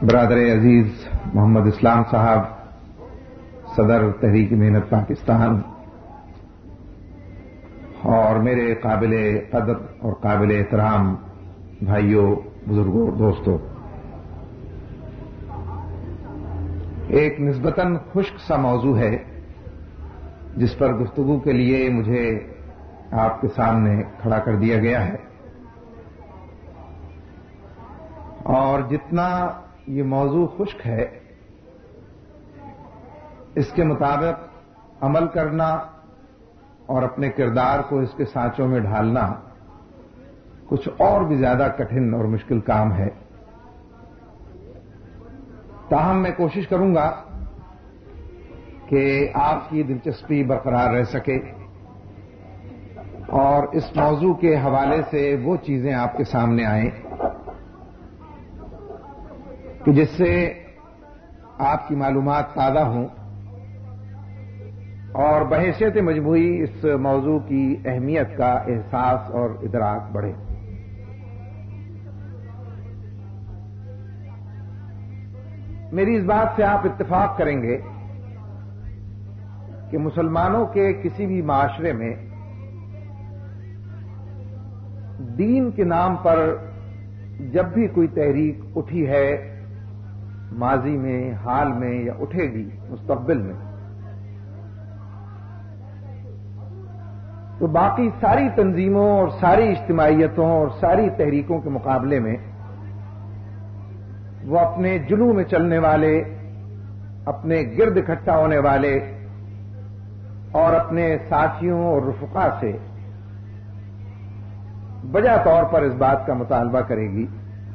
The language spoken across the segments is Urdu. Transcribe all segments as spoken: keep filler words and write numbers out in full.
برادر عزیز محمد اسلام صاحب، صدر تحریک محنت پاکستان، اور میرے قابل قدر اور قابل احترام بھائیوں، بزرگوں، دوستوں، ایک نسبتاً خشک سا موضوع ہے جس پر گفتگو کے لیے مجھے آپ کے سامنے کھڑا کر دیا گیا ہے، اور جتنا یہ موضوع خشک ہے اس کے مطابق عمل کرنا اور اپنے کردار کو اس کے سانچوں میں ڈھالنا کچھ اور بھی زیادہ کٹھن اور مشکل کام ہے۔ تاہم میں کوشش کروں گا کہ آپ کی دلچسپی برقرار رہ سکے اور اس موضوع کے حوالے سے وہ چیزیں آپ کے سامنے آئیں کہ جس سے آپ کی معلومات تازہ ہوں اور بحیثیت مجموعی اس موضوع کی اہمیت کا احساس اور ادراک بڑھے۔ میری اس بات سے آپ اتفاق کریں گے کہ مسلمانوں کے کسی بھی معاشرے میں دین کے نام پر جب بھی کوئی تحریک اٹھی ہے، ماضی میں، حال میں یا اٹھے گی مستقبل میں، تو باقی ساری تنظیموں اور ساری اجتماعیتوں اور ساری تحریکوں کے مقابلے میں وہ اپنے جلو میں چلنے والے، اپنے گرد اکٹھا ہونے والے اور اپنے ساتھیوں اور رفقا سے بجا طور پر اس بات کا مطالبہ کرے گی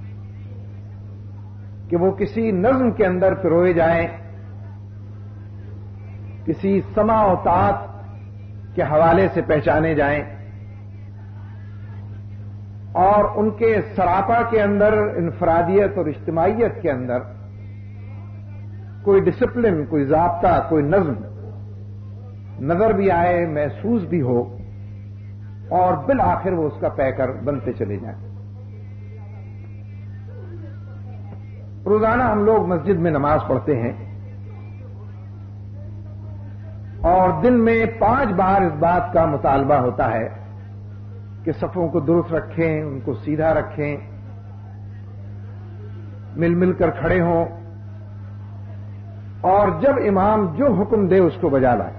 کہ وہ کسی نظم کے اندر پروئے جائیں، کسی سما و طاعت کے حوالے سے پہچانے جائیں اور ان کے سراپا کے اندر انفرادیت اور اجتماعیت کے اندر کوئی ڈسپلن، کوئی ضابطہ، کوئی نظم نظر بھی آئے، محسوس بھی ہو اور بالآخر وہ اس کا پیکر بنتے چلے جائیں۔ روزانہ ہم لوگ مسجد میں نماز پڑھتے ہیں اور دن میں پانچ بار اس بات کا مطالبہ ہوتا ہے کہ صفوں کو درست رکھیں، ان کو سیدھا رکھیں، مل مل کر کھڑے ہوں اور جب امام جو حکم دے اس کو بجا لائیں،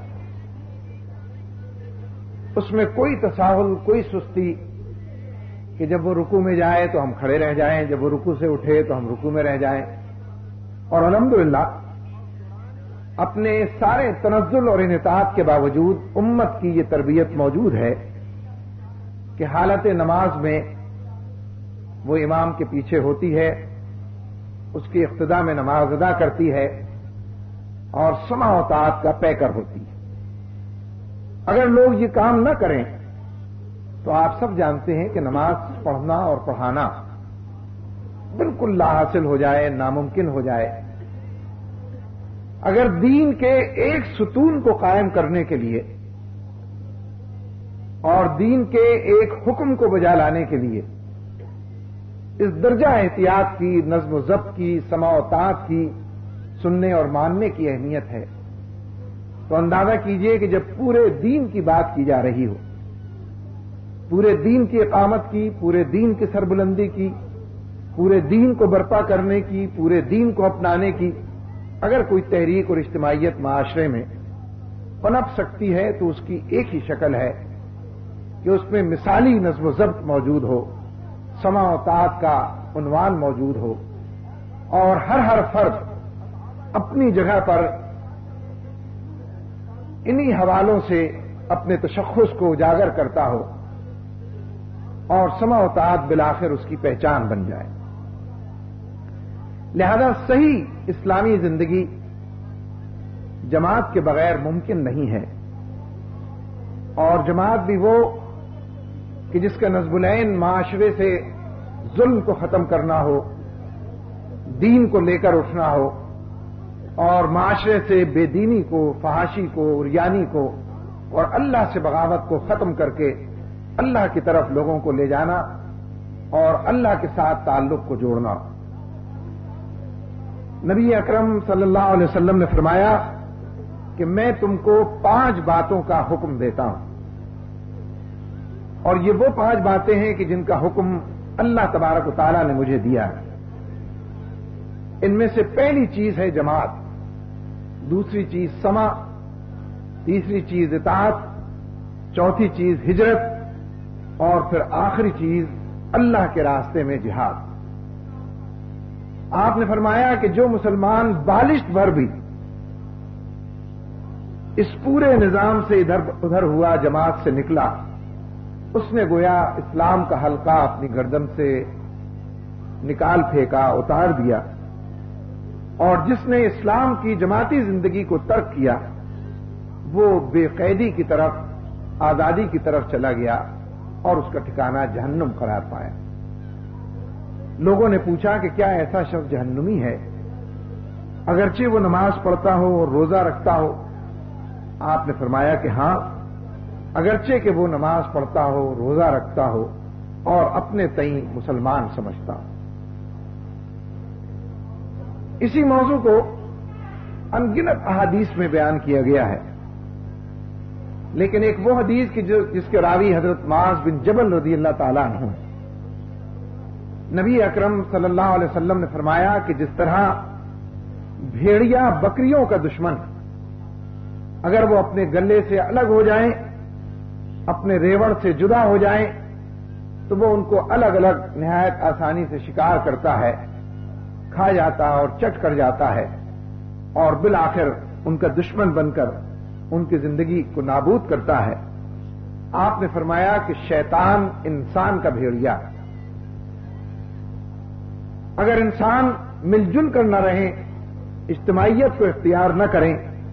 اس میں کوئی تساہل، کوئی سستی کہ جب وہ رکوع میں جائے تو ہم کھڑے رہ جائیں، جب وہ رکوع سے اٹھے تو ہم رکوع میں رہ جائیں۔ اور الحمدللہ اپنے سارے تنزل اور انعطاف کے باوجود امت کی یہ تربیت موجود ہے کہ حالت نماز میں وہ امام کے پیچھے ہوتی ہے، اس کی اقتداء میں نماز ادا کرتی ہے اور سمع و طاعت کا پیکر ہوتی ہے۔ اگر لوگ یہ کام نہ کریں تو آپ سب جانتے ہیں کہ نماز پڑھنا اور پڑھانا بالکل لا حاصل ہو جائے، ناممکن ہو جائے۔ اگر دین کے ایک ستون کو قائم کرنے کے لیے اور دین کے ایک حکم کو بجا لانے کے لیے اس درجہ احتیاط کی، نظم و ضبط کی، سمع و طاعت کی، سننے اور ماننے کی اہمیت ہے، تو اندازہ کیجئے کہ جب پورے دین کی بات کی جا رہی ہو، پورے دین کی اقامت کی، پورے دین کی سربلندی کی، پورے دین کو برپا کرنے کی، پورے دین کو اپنانے کی اگر کوئی تحریک اور اجتماعیت معاشرے میں پنپ سکتی ہے تو اس کی ایک ہی شکل ہے کہ اس میں مثالی نظم و ضبط موجود ہو، سمع و طاعت کا عنوان موجود ہو اور ہر ہر فرد اپنی جگہ پر انہی حوالوں سے اپنے تشخص کو اجاگر کرتا ہو اور سمع و طاعت بالآخر اس کی پہچان بن جائے۔ لہذا صحیح اسلامی زندگی جماعت کے بغیر ممکن نہیں ہے، اور جماعت بھی وہ کہ جس کا نصب العین معاشرے سے ظلم کو ختم کرنا ہو، دین کو لے کر اٹھنا ہو اور معاشرے سے بے دینی کو، فحاشی کو، عریانی کو اور اللہ سے بغاوت کو ختم کر کے اللہ کی طرف لوگوں کو لے جانا اور اللہ کے ساتھ تعلق کو جوڑنا۔ نبی اکرم صلی اللہ علیہ وسلم نے فرمایا کہ میں تم کو پانچ باتوں کا حکم دیتا ہوں، اور یہ وہ پانچ باتیں ہیں کہ جن کا حکم اللہ تبارک و تعالیٰ نے مجھے دیا ہے۔ ان میں سے پہلی چیز ہے جماعت، دوسری چیز سما، تیسری چیز اطاعت، چوتھی چیز ہجرت، اور پھر آخری چیز اللہ کے راستے میں جہاد۔ آپ نے فرمایا کہ جو مسلمان بالشت بھر بھی اس پورے نظام سے ادھر ادھر ہوا، جماعت سے نکلا، اس نے گویا اسلام کا حلقہ اپنی گردن سے نکال پھینکا، اتار دیا، اور جس نے اسلام کی جماعتی زندگی کو ترک کیا وہ بے قیدی کی طرف، آزادی کی طرف چلا گیا اور اس کا ٹھکانہ جہنم قرار پایا۔ لوگوں نے پوچھا کہ کیا ایسا شخص جہنمی ہے اگرچہ وہ نماز پڑھتا ہو اور روزہ رکھتا ہو؟ آپ نے فرمایا کہ ہاں، اگرچہ کہ وہ نماز پڑھتا ہو، روزہ رکھتا ہو اور اپنے تئیں مسلمان سمجھتا ہو۔ اسی موضوع کو ان گنت احادیث میں بیان کیا گیا ہے، لیکن ایک وہ حدیث کی جو جس کے راوی حضرت معاذ بن جبل رضی اللہ تعالیٰ عنہ ہیں۔ نبی اکرم صلی اللہ علیہ وسلم نے فرمایا کہ جس طرح بھیڑیا بکریوں کا دشمن اگر وہ اپنے گلے سے الگ ہو جائیں، اپنے ریوڑ سے جدا ہو جائیں، تو وہ ان کو الگ الگ نہایت آسانی سے شکار کرتا ہے، کھا جاتا اور چٹ کر جاتا ہے، اور بالآخر ان کا دشمن بن کر ان کی زندگی کو نابود کرتا ہے۔ آپ نے فرمایا کہ شیطان انسان کا بھیڑیا ہے۔ اگر انسان مل جل کر نہ رہیں، اجتماعیت کو اختیار نہ کریں،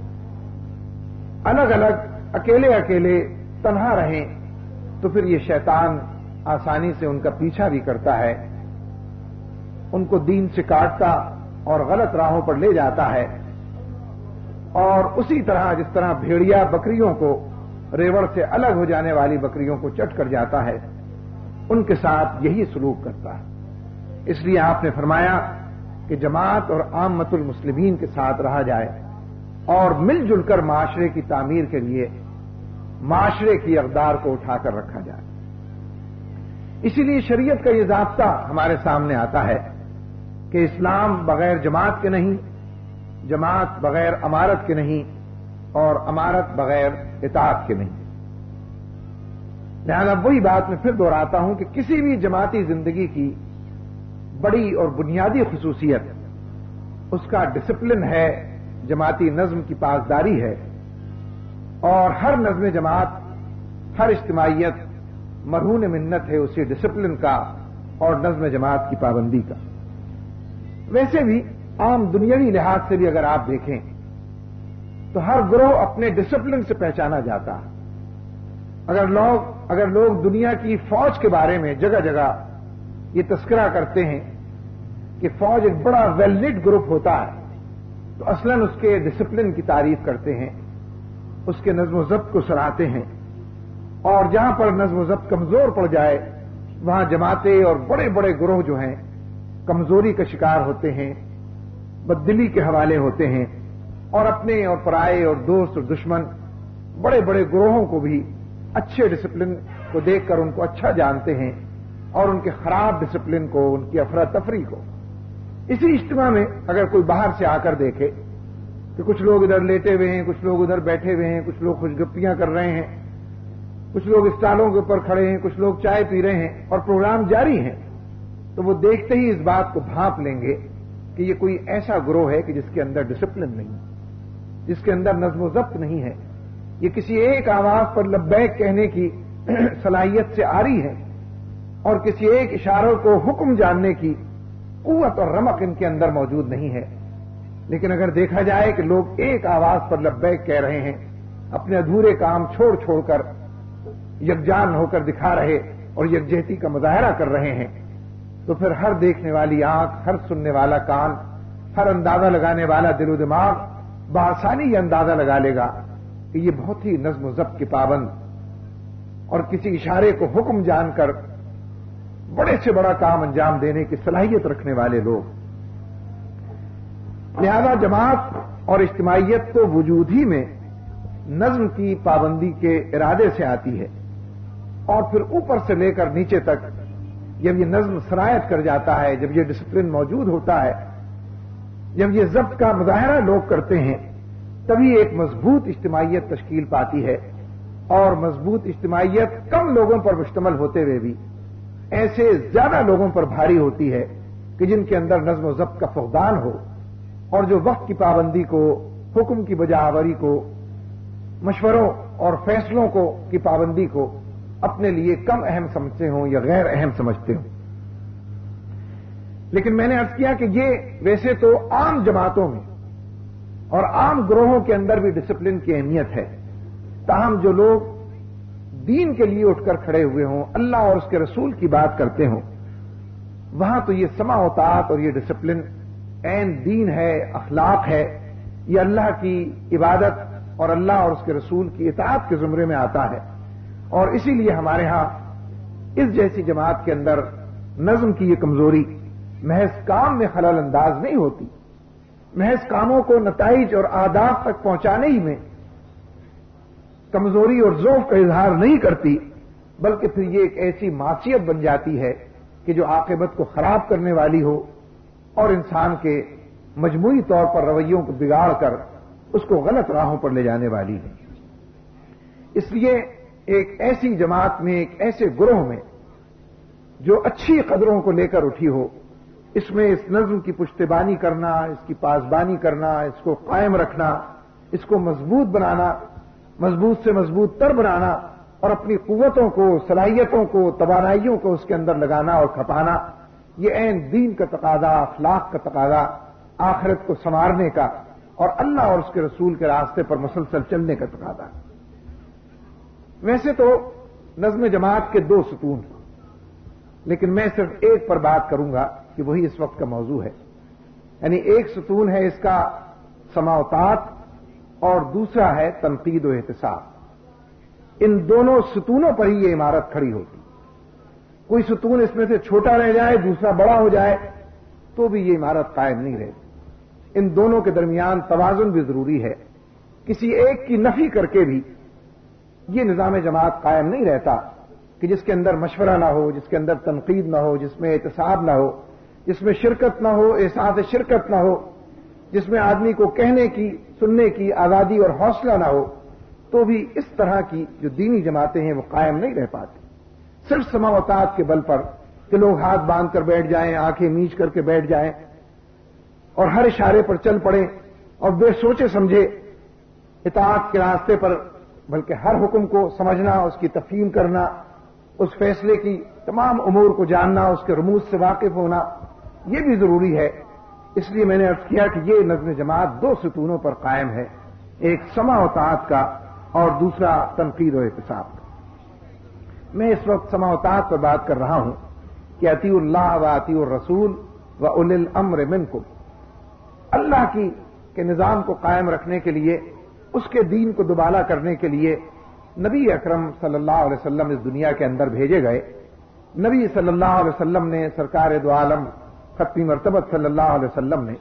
الگ الگ اکیلے اکیلے تنہا رہیں، تو پھر یہ شیطان آسانی سے ان کا پیچھا بھی کرتا ہے، ان کو دین سے کاٹتا اور غلط راہوں پر لے جاتا ہے، اور اسی طرح جس طرح بھیڑیا بکریوں کو ریوڑ سے الگ ہو جانے والی بکریوں کو چٹ کر جاتا ہے، ان کے ساتھ یہی سلوک کرتا ہے۔ اس لیے آپ نے فرمایا کہ جماعت اور عامت المسلمین کے ساتھ رہا جائے اور مل جل کر معاشرے کی تعمیر کے لیے معاشرے کی اقدار کو اٹھا کر رکھا جائے۔ اسی لیے شریعت کا یہ ضابطہ ہمارے سامنے آتا ہے کہ اسلام بغیر جماعت کے نہیں، جماعت بغیر امارت کے نہیں، اور امارت بغیر اطاعت کے نہیں۔ لہذا وہی بات میں پھر دہراتا ہوں کہ کسی بھی جماعتی زندگی کی بڑی اور بنیادی خصوصیت اس کا ڈسپلن ہے، جماعتی نظم کی پاسداری ہے، اور ہر نظم جماعت، ہر اجتماعیت مرہون منت ہے اسی ڈسپلن کا اور نظم جماعت کی پابندی کا۔ ویسے بھی عام دنیاوی لحاظ سے بھی اگر آپ دیکھیں تو ہر گروہ اپنے ڈسپلن سے پہچانا جاتا ہے۔ اگر لوگ اگر لوگ دنیا کی فوج کے بارے میں جگہ جگہ یہ تذکرہ کرتے ہیں کہ فوج ایک بڑا ویل نٹ گروپ ہوتا ہے، تو اصلاً اس کے ڈسپلن کی تعریف کرتے ہیں، اس کے نظم و ضبط کو سراہتے ہیں، اور جہاں پر نظم و ضبط کمزور پڑ جائے وہاں جماعتیں اور بڑے بڑے گروہ جو ہیں کمزوری کا شکار ہوتے ہیں، بددلی کے حوالے ہوتے ہیں، اور اپنے اور پرائے اور دوست اور دشمن بڑے بڑے گروہوں کو بھی اچھے ڈسپلن کو دیکھ کر ان کو اچھا جانتے ہیں، اور ان کے خراب ڈسپلن کو، ان کی افراتفری کو۔ اسی اجتماع میں اگر کوئی باہر سے آ کر دیکھے کہ کچھ لوگ ادھر لیٹے ہوئے ہیں، کچھ لوگ ادھر بیٹھے ہوئے ہیں، کچھ لوگ خوشگپیاں کر رہے ہیں، کچھ لوگ اسٹالوں کے اوپر کھڑے ہیں، کچھ لوگ چائے پی رہے ہیں اور پروگرام جاری ہیں، تو وہ دیکھتے ہی اس بات کو بھانپ لیں گے کہ یہ کوئی ایسا گروہ ہے کہ جس کے اندر ڈسپلن نہیں، جس کے اندر نظم و ضبط نہیں ہے، یہ کسی ایک آواز پر لبیک کہنے کی صلاحیت سے آری ہے، اور کسی ایک اشاروں کو حکم جاننے کی قوت اور رمق ان کے اندر موجود نہیں ہے۔ لیکن اگر دیکھا جائے کہ لوگ ایک آواز پر لبیک کہہ رہے ہیں، اپنے ادھورے کام چھوڑ چھوڑ کر یکجان ہو کر دکھا رہے اور یکجہتی کا مظاہرہ کر رہے ہیں، تو پھر ہر دیکھنے والی آنکھ، ہر سننے والا کان، ہر اندازہ لگانے والا دل و دماغ بآسانی یہ اندازہ لگا لے گا کہ یہ بہت ہی نظم و ضبط کے پابند اور کسی اشارے کو حکم جان کر بڑے سے بڑا کام انجام دینے کی صلاحیت رکھنے والے لوگ۔ لہذا جماعت اور اجتماعیت تو وجود ہی میں نظم کی پابندی کے ارادے سے آتی ہے، اور پھر اوپر سے لے کر نیچے تک جب یہ نظم سرایت کر جاتا ہے، جب یہ ڈسپلن موجود ہوتا ہے، جب یہ ضبط کا مظاہرہ لوگ کرتے ہیں، تبھی ایک مضبوط اجتماعیت تشکیل پاتی ہے۔ اور مضبوط اجتماعیت کم لوگوں پر مشتمل ہوتے ہوئے بھی ایسے زیادہ لوگوں پر بھاری ہوتی ہے کہ جن کے اندر نظم و ضبط کا فقدان ہو، اور جو وقت کی پابندی کو، حکم کی بجاوری کو، مشوروں اور فیصلوں کو کی پابندی کو اپنے لیے کم اہم سمجھتے ہوں یا غیر اہم سمجھتے ہوں۔ لیکن میں نے عرض کیا کہ یہ ویسے تو عام جماعتوں میں اور عام گروہوں کے اندر بھی ڈسپلن کی اہمیت ہے، تاہم جو لوگ دین کے لیے اٹھ کر کھڑے ہوئے ہوں، اللہ اور اس کے رسول کی بات کرتے ہوں، وہاں تو یہ سمع و طاعت اور یہ ڈسپلن عین دین ہے، اخلاق ہے، یہ اللہ کی عبادت اور اللہ اور اس کے رسول کی اطاعت کے زمرے میں آتا ہے۔ اور اسی لیے ہمارے ہاں اس جیسی جماعت کے اندر نظم کی یہ کمزوری محض کام میں خلل انداز نہیں ہوتی، محض کاموں کو نتائج اور آداب تک پہنچانے ہی میں کمزوری اور ضعف کا اظہار نہیں کرتی، بلکہ پھر یہ ایک ایسی معصیت بن جاتی ہے کہ جو عاقبت کو خراب کرنے والی ہو اور انسان کے مجموعی طور پر رویوں کو بگاڑ کر اس کو غلط راہوں پر لے جانے والی ہے۔ اس لیے ایک ایسی جماعت میں، ایک ایسے گروہ میں جو اچھی قدروں کو لے کر اٹھی ہو، اس میں اس نظم کی پشتبانی کرنا، اس کی پاسبانی کرنا، اس کو قائم رکھنا، اس کو مضبوط بنانا، مضبوط سے مضبوط تر بنانا، اور اپنی قوتوں کو، صلاحیتوں کو، توانائیوں کو اس کے اندر لگانا اور کھپانا، یہ عین دین کا تقاضا، اخلاق کا تقاضا، آخرت کو سنوارنے کا اور اللہ اور اس کے رسول کے راستے پر مسلسل چلنے کا تقاضا۔ ویسے تو نظم جماعت کے دو ستون ہیں، لیکن میں صرف ایک پر بات کروں گا کہ وہی اس وقت کا موضوع ہے۔ یعنی ایک ستون ہے اس کا سمع و طاعت اور دوسرا ہے تنقید و احتساب۔ ان دونوں ستونوں پر ہی یہ عمارت کھڑی ہوتی۔ کوئی ستون اس میں سے چھوٹا رہ جائے، دوسرا بڑا ہو جائے تو بھی یہ عمارت قائم نہیں رہتی۔ ان دونوں کے درمیان توازن بھی ضروری ہے۔ کسی ایک کی نفی کر کے بھی یہ نظام جماعت قائم نہیں رہتا کہ جس کے اندر مشورہ نہ ہو، جس کے اندر تنقید نہ ہو، جس میں احتساب نہ ہو، جس میں شرکت نہ ہو، احساس شرکت نہ ہو، جس میں آدمی کو کہنے کی، سننے کی آزادی اور حوصلہ نہ ہو، تو بھی اس طرح کی جو دینی جماعتیں ہیں وہ قائم نہیں رہ پاتی۔ صرف سمع و طاعت کے بل پر کہ لوگ ہاتھ باندھ کر بیٹھ جائیں، آنکھیں میچ کر کے بیٹھ جائیں اور ہر اشارے پر چل پڑیں اور بے سوچے سمجھے اطاعت کے راستے پر، بلکہ ہر حکم کو سمجھنا، اس کی تفہیم کرنا، اس فیصلے کی تمام امور کو جاننا، اس کے رموز سے واقف ہونا، یہ بھی ضروری ہے۔ اس لیے میں نے عرض کیا کہ یہ نظم جماعت دو ستونوں پر قائم ہے، ایک سمع و طاعت کا اور دوسرا تنقید و احتساب کا۔ میں اس وقت سمع و طاعت پر بات کر رہا ہوں کہ اطیعوا اللہ و اطیعوا الرسول و اولی الامر منکم۔ اللہ کی کے نظام کو قائم رکھنے کے لیے، اس کے دین کو دوبالا کرنے کے لیے نبی اکرم صلی اللہ علیہ وسلم اس دنیا کے اندر بھیجے گئے۔ نبی صلی اللہ علیہ وسلم نے، سرکار دو عالم ختمی مرتبت صلی اللہ علیہ وسلم نے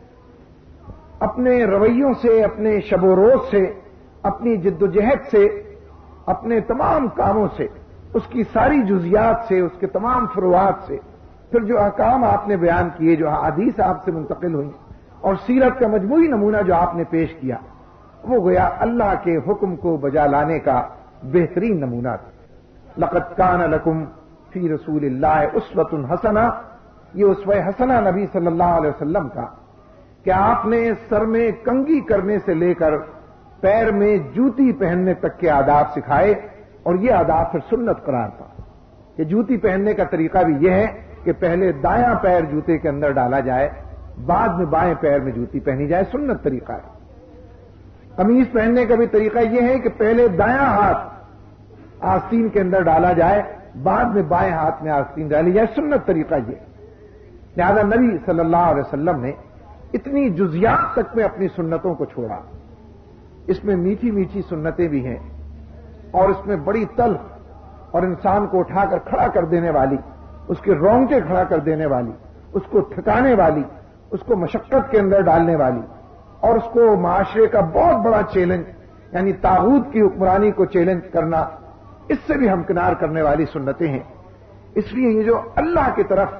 اپنے رویوں سے، اپنے شب و روز سے، اپنی جد و جہد سے، اپنے تمام کاموں سے، اس کی ساری جزیات سے، اس کے تمام فروعات سے، پھر جو احکام آپ نے بیان کیے، جو احادیث آپ سے منتقل ہوئی اور سیرت کا مجموعی نمونہ جو آپ نے پیش کیا، وہ گویا اللہ کے حکم کو بجا لانے کا بہترین نمونہ تھا۔ لقد کان لکم فی رسول اللہ اسوۃ حسنہ، یہ اسوہ حسنہ نبی صلی اللہ علیہ وسلم کا کہ آپ نے سر میں کنگھی کرنے سے لے کر پیر میں جوتی پہننے تک کے آداب سکھائے، اور یہ آداب پھر سنت قرار پا کہ جوتی پہننے کا طریقہ بھی یہ ہے کہ پہلے دایاں پیر جوتے کے اندر ڈالا جائے، بعد میں بائیں پیر میں جوتی پہنی جائے، سنت طریقہ ہے۔ قمیض پہننے کا بھی طریقہ یہ ہے کہ پہلے دایاں ہاتھ آستین کے اندر ڈالا جائے، بعد میں بائیں ہاتھ میں آستین ڈالی جائے، سنت طریقہ یہ۔ لہذا نبی صلی اللہ علیہ وسلم نے اتنی جزیات تک میں اپنی سنتوں کو چھوڑا۔ اس میں میٹھی میٹھی سنتیں بھی ہیں، اور اس میں بڑی تلخ اور انسان کو اٹھا کر کھڑا کر دینے والی، اس کے رونگٹے کھڑا کر دینے والی، اس کو تھکانے والی اس کو مشقت کے اندر ڈالنے والی اور اس کو معاشرے کا بہت بڑا چیلنج یعنی طاغوت کی حکمرانی کو چیلنج کرنا، اس سے بھی ہمکنار کرنے والی سنتیں ہیں۔ اس لیے یہ جو اللہ کی طرف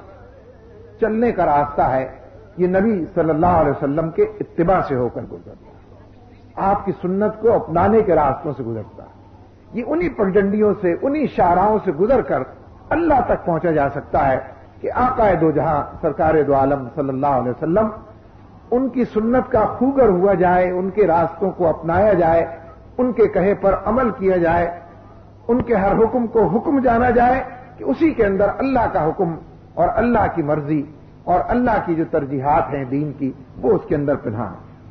چلنے کا راستہ ہے یہ نبی صلی اللہ علیہ وسلم کے اتباع سے ہو کر گزرتا ہے، آپ کی سنت کو اپنانے کے راستوں سے گزرتا ہے۔ یہ انہی پگڈنڈیوں سے، انہی شاہراہوں سے گزر کر اللہ تک پہنچا جا سکتا ہے کہ آقا دو جہاں سرکار دو عالم صلی اللہ علیہ وسلم ان کی سنت کا خوگر ہوا جائے، ان کے راستوں کو اپنایا جائے، ان کے کہے پر عمل کیا جائے، ان کے ہر حکم کو حکم جانا جائے کہ اسی کے اندر اللہ کا حکم اور اللہ کی مرضی اور اللہ کی جو ترجیحات ہیں دین کی وہ اس کے اندر پنہاں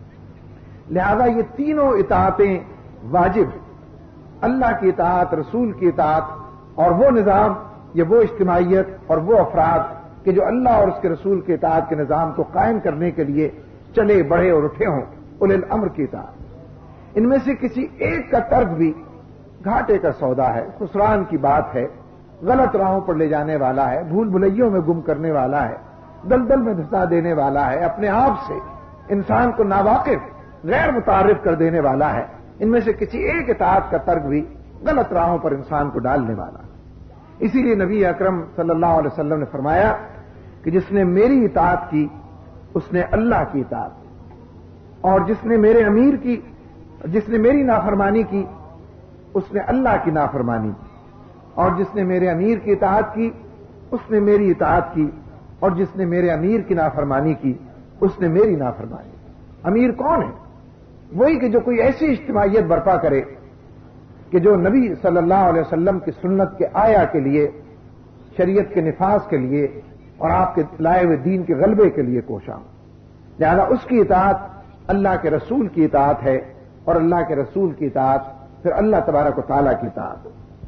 ہیں۔ لہذا یہ تینوں اطاعتیں واجب، اللہ کی اطاعت، رسول کی اطاعت اور وہ نظام یا وہ اجتماعیت اور وہ افراد کہ جو اللہ اور اس کے رسول کی اطاعت کے نظام کو قائم کرنے کے لیے چلے بڑھے اور اٹھے ہوں، اولی الامر کی اطاعت۔ ان میں سے کسی ایک کا ترک بھی گھاٹے کا سودا ہے، خسران کی بات ہے، غلط راہوں پر لے جانے والا ہے، بھول بھلیوں میں گم کرنے والا ہے، دلدل میں دھسا دینے والا ہے، اپنے آپ سے انسان کو ناواقف غیر متعارف کر دینے والا ہے۔ ان میں سے کسی ایک اطاعت کا ترک بھی غلط راہوں پر انسان کو ڈالنے والا ہے۔ اسی لیے نبی اکرم صلی اللہ علیہ وسلم نے فرمایا کہ جس نے میری اطاعت کی اس نے اللہ کی اطاعت کی، اور جس نے میرے امیر کی جس نے میری نافرمانی کی اس نے اللہ کی نافرمانی کی، اور جس نے میرے امیر کی اطاعت کی اس نے میری اطاعت کی، اور جس نے میرے امیر کی نافرمانی کی اس نے میری نافرمانی کی۔ امیر کون ہے؟ وہی کہ جو کوئی ایسی اجتماعیت برپا کرے کہ جو نبی صلی اللہ علیہ وسلم کی سنت کے آیا کے لیے، شریعت کے نفاذ کے لیے اور آپ کے لائے ہوئے دین کے غلبے کے لیے کوشاں ہو۔ لہذا اس کی اطاعت اللہ کے رسول کی اطاعت ہے، اور اللہ کے رسول کی اطاعت پھر اللہ تبارک و تعالیٰ کی اطاعت۔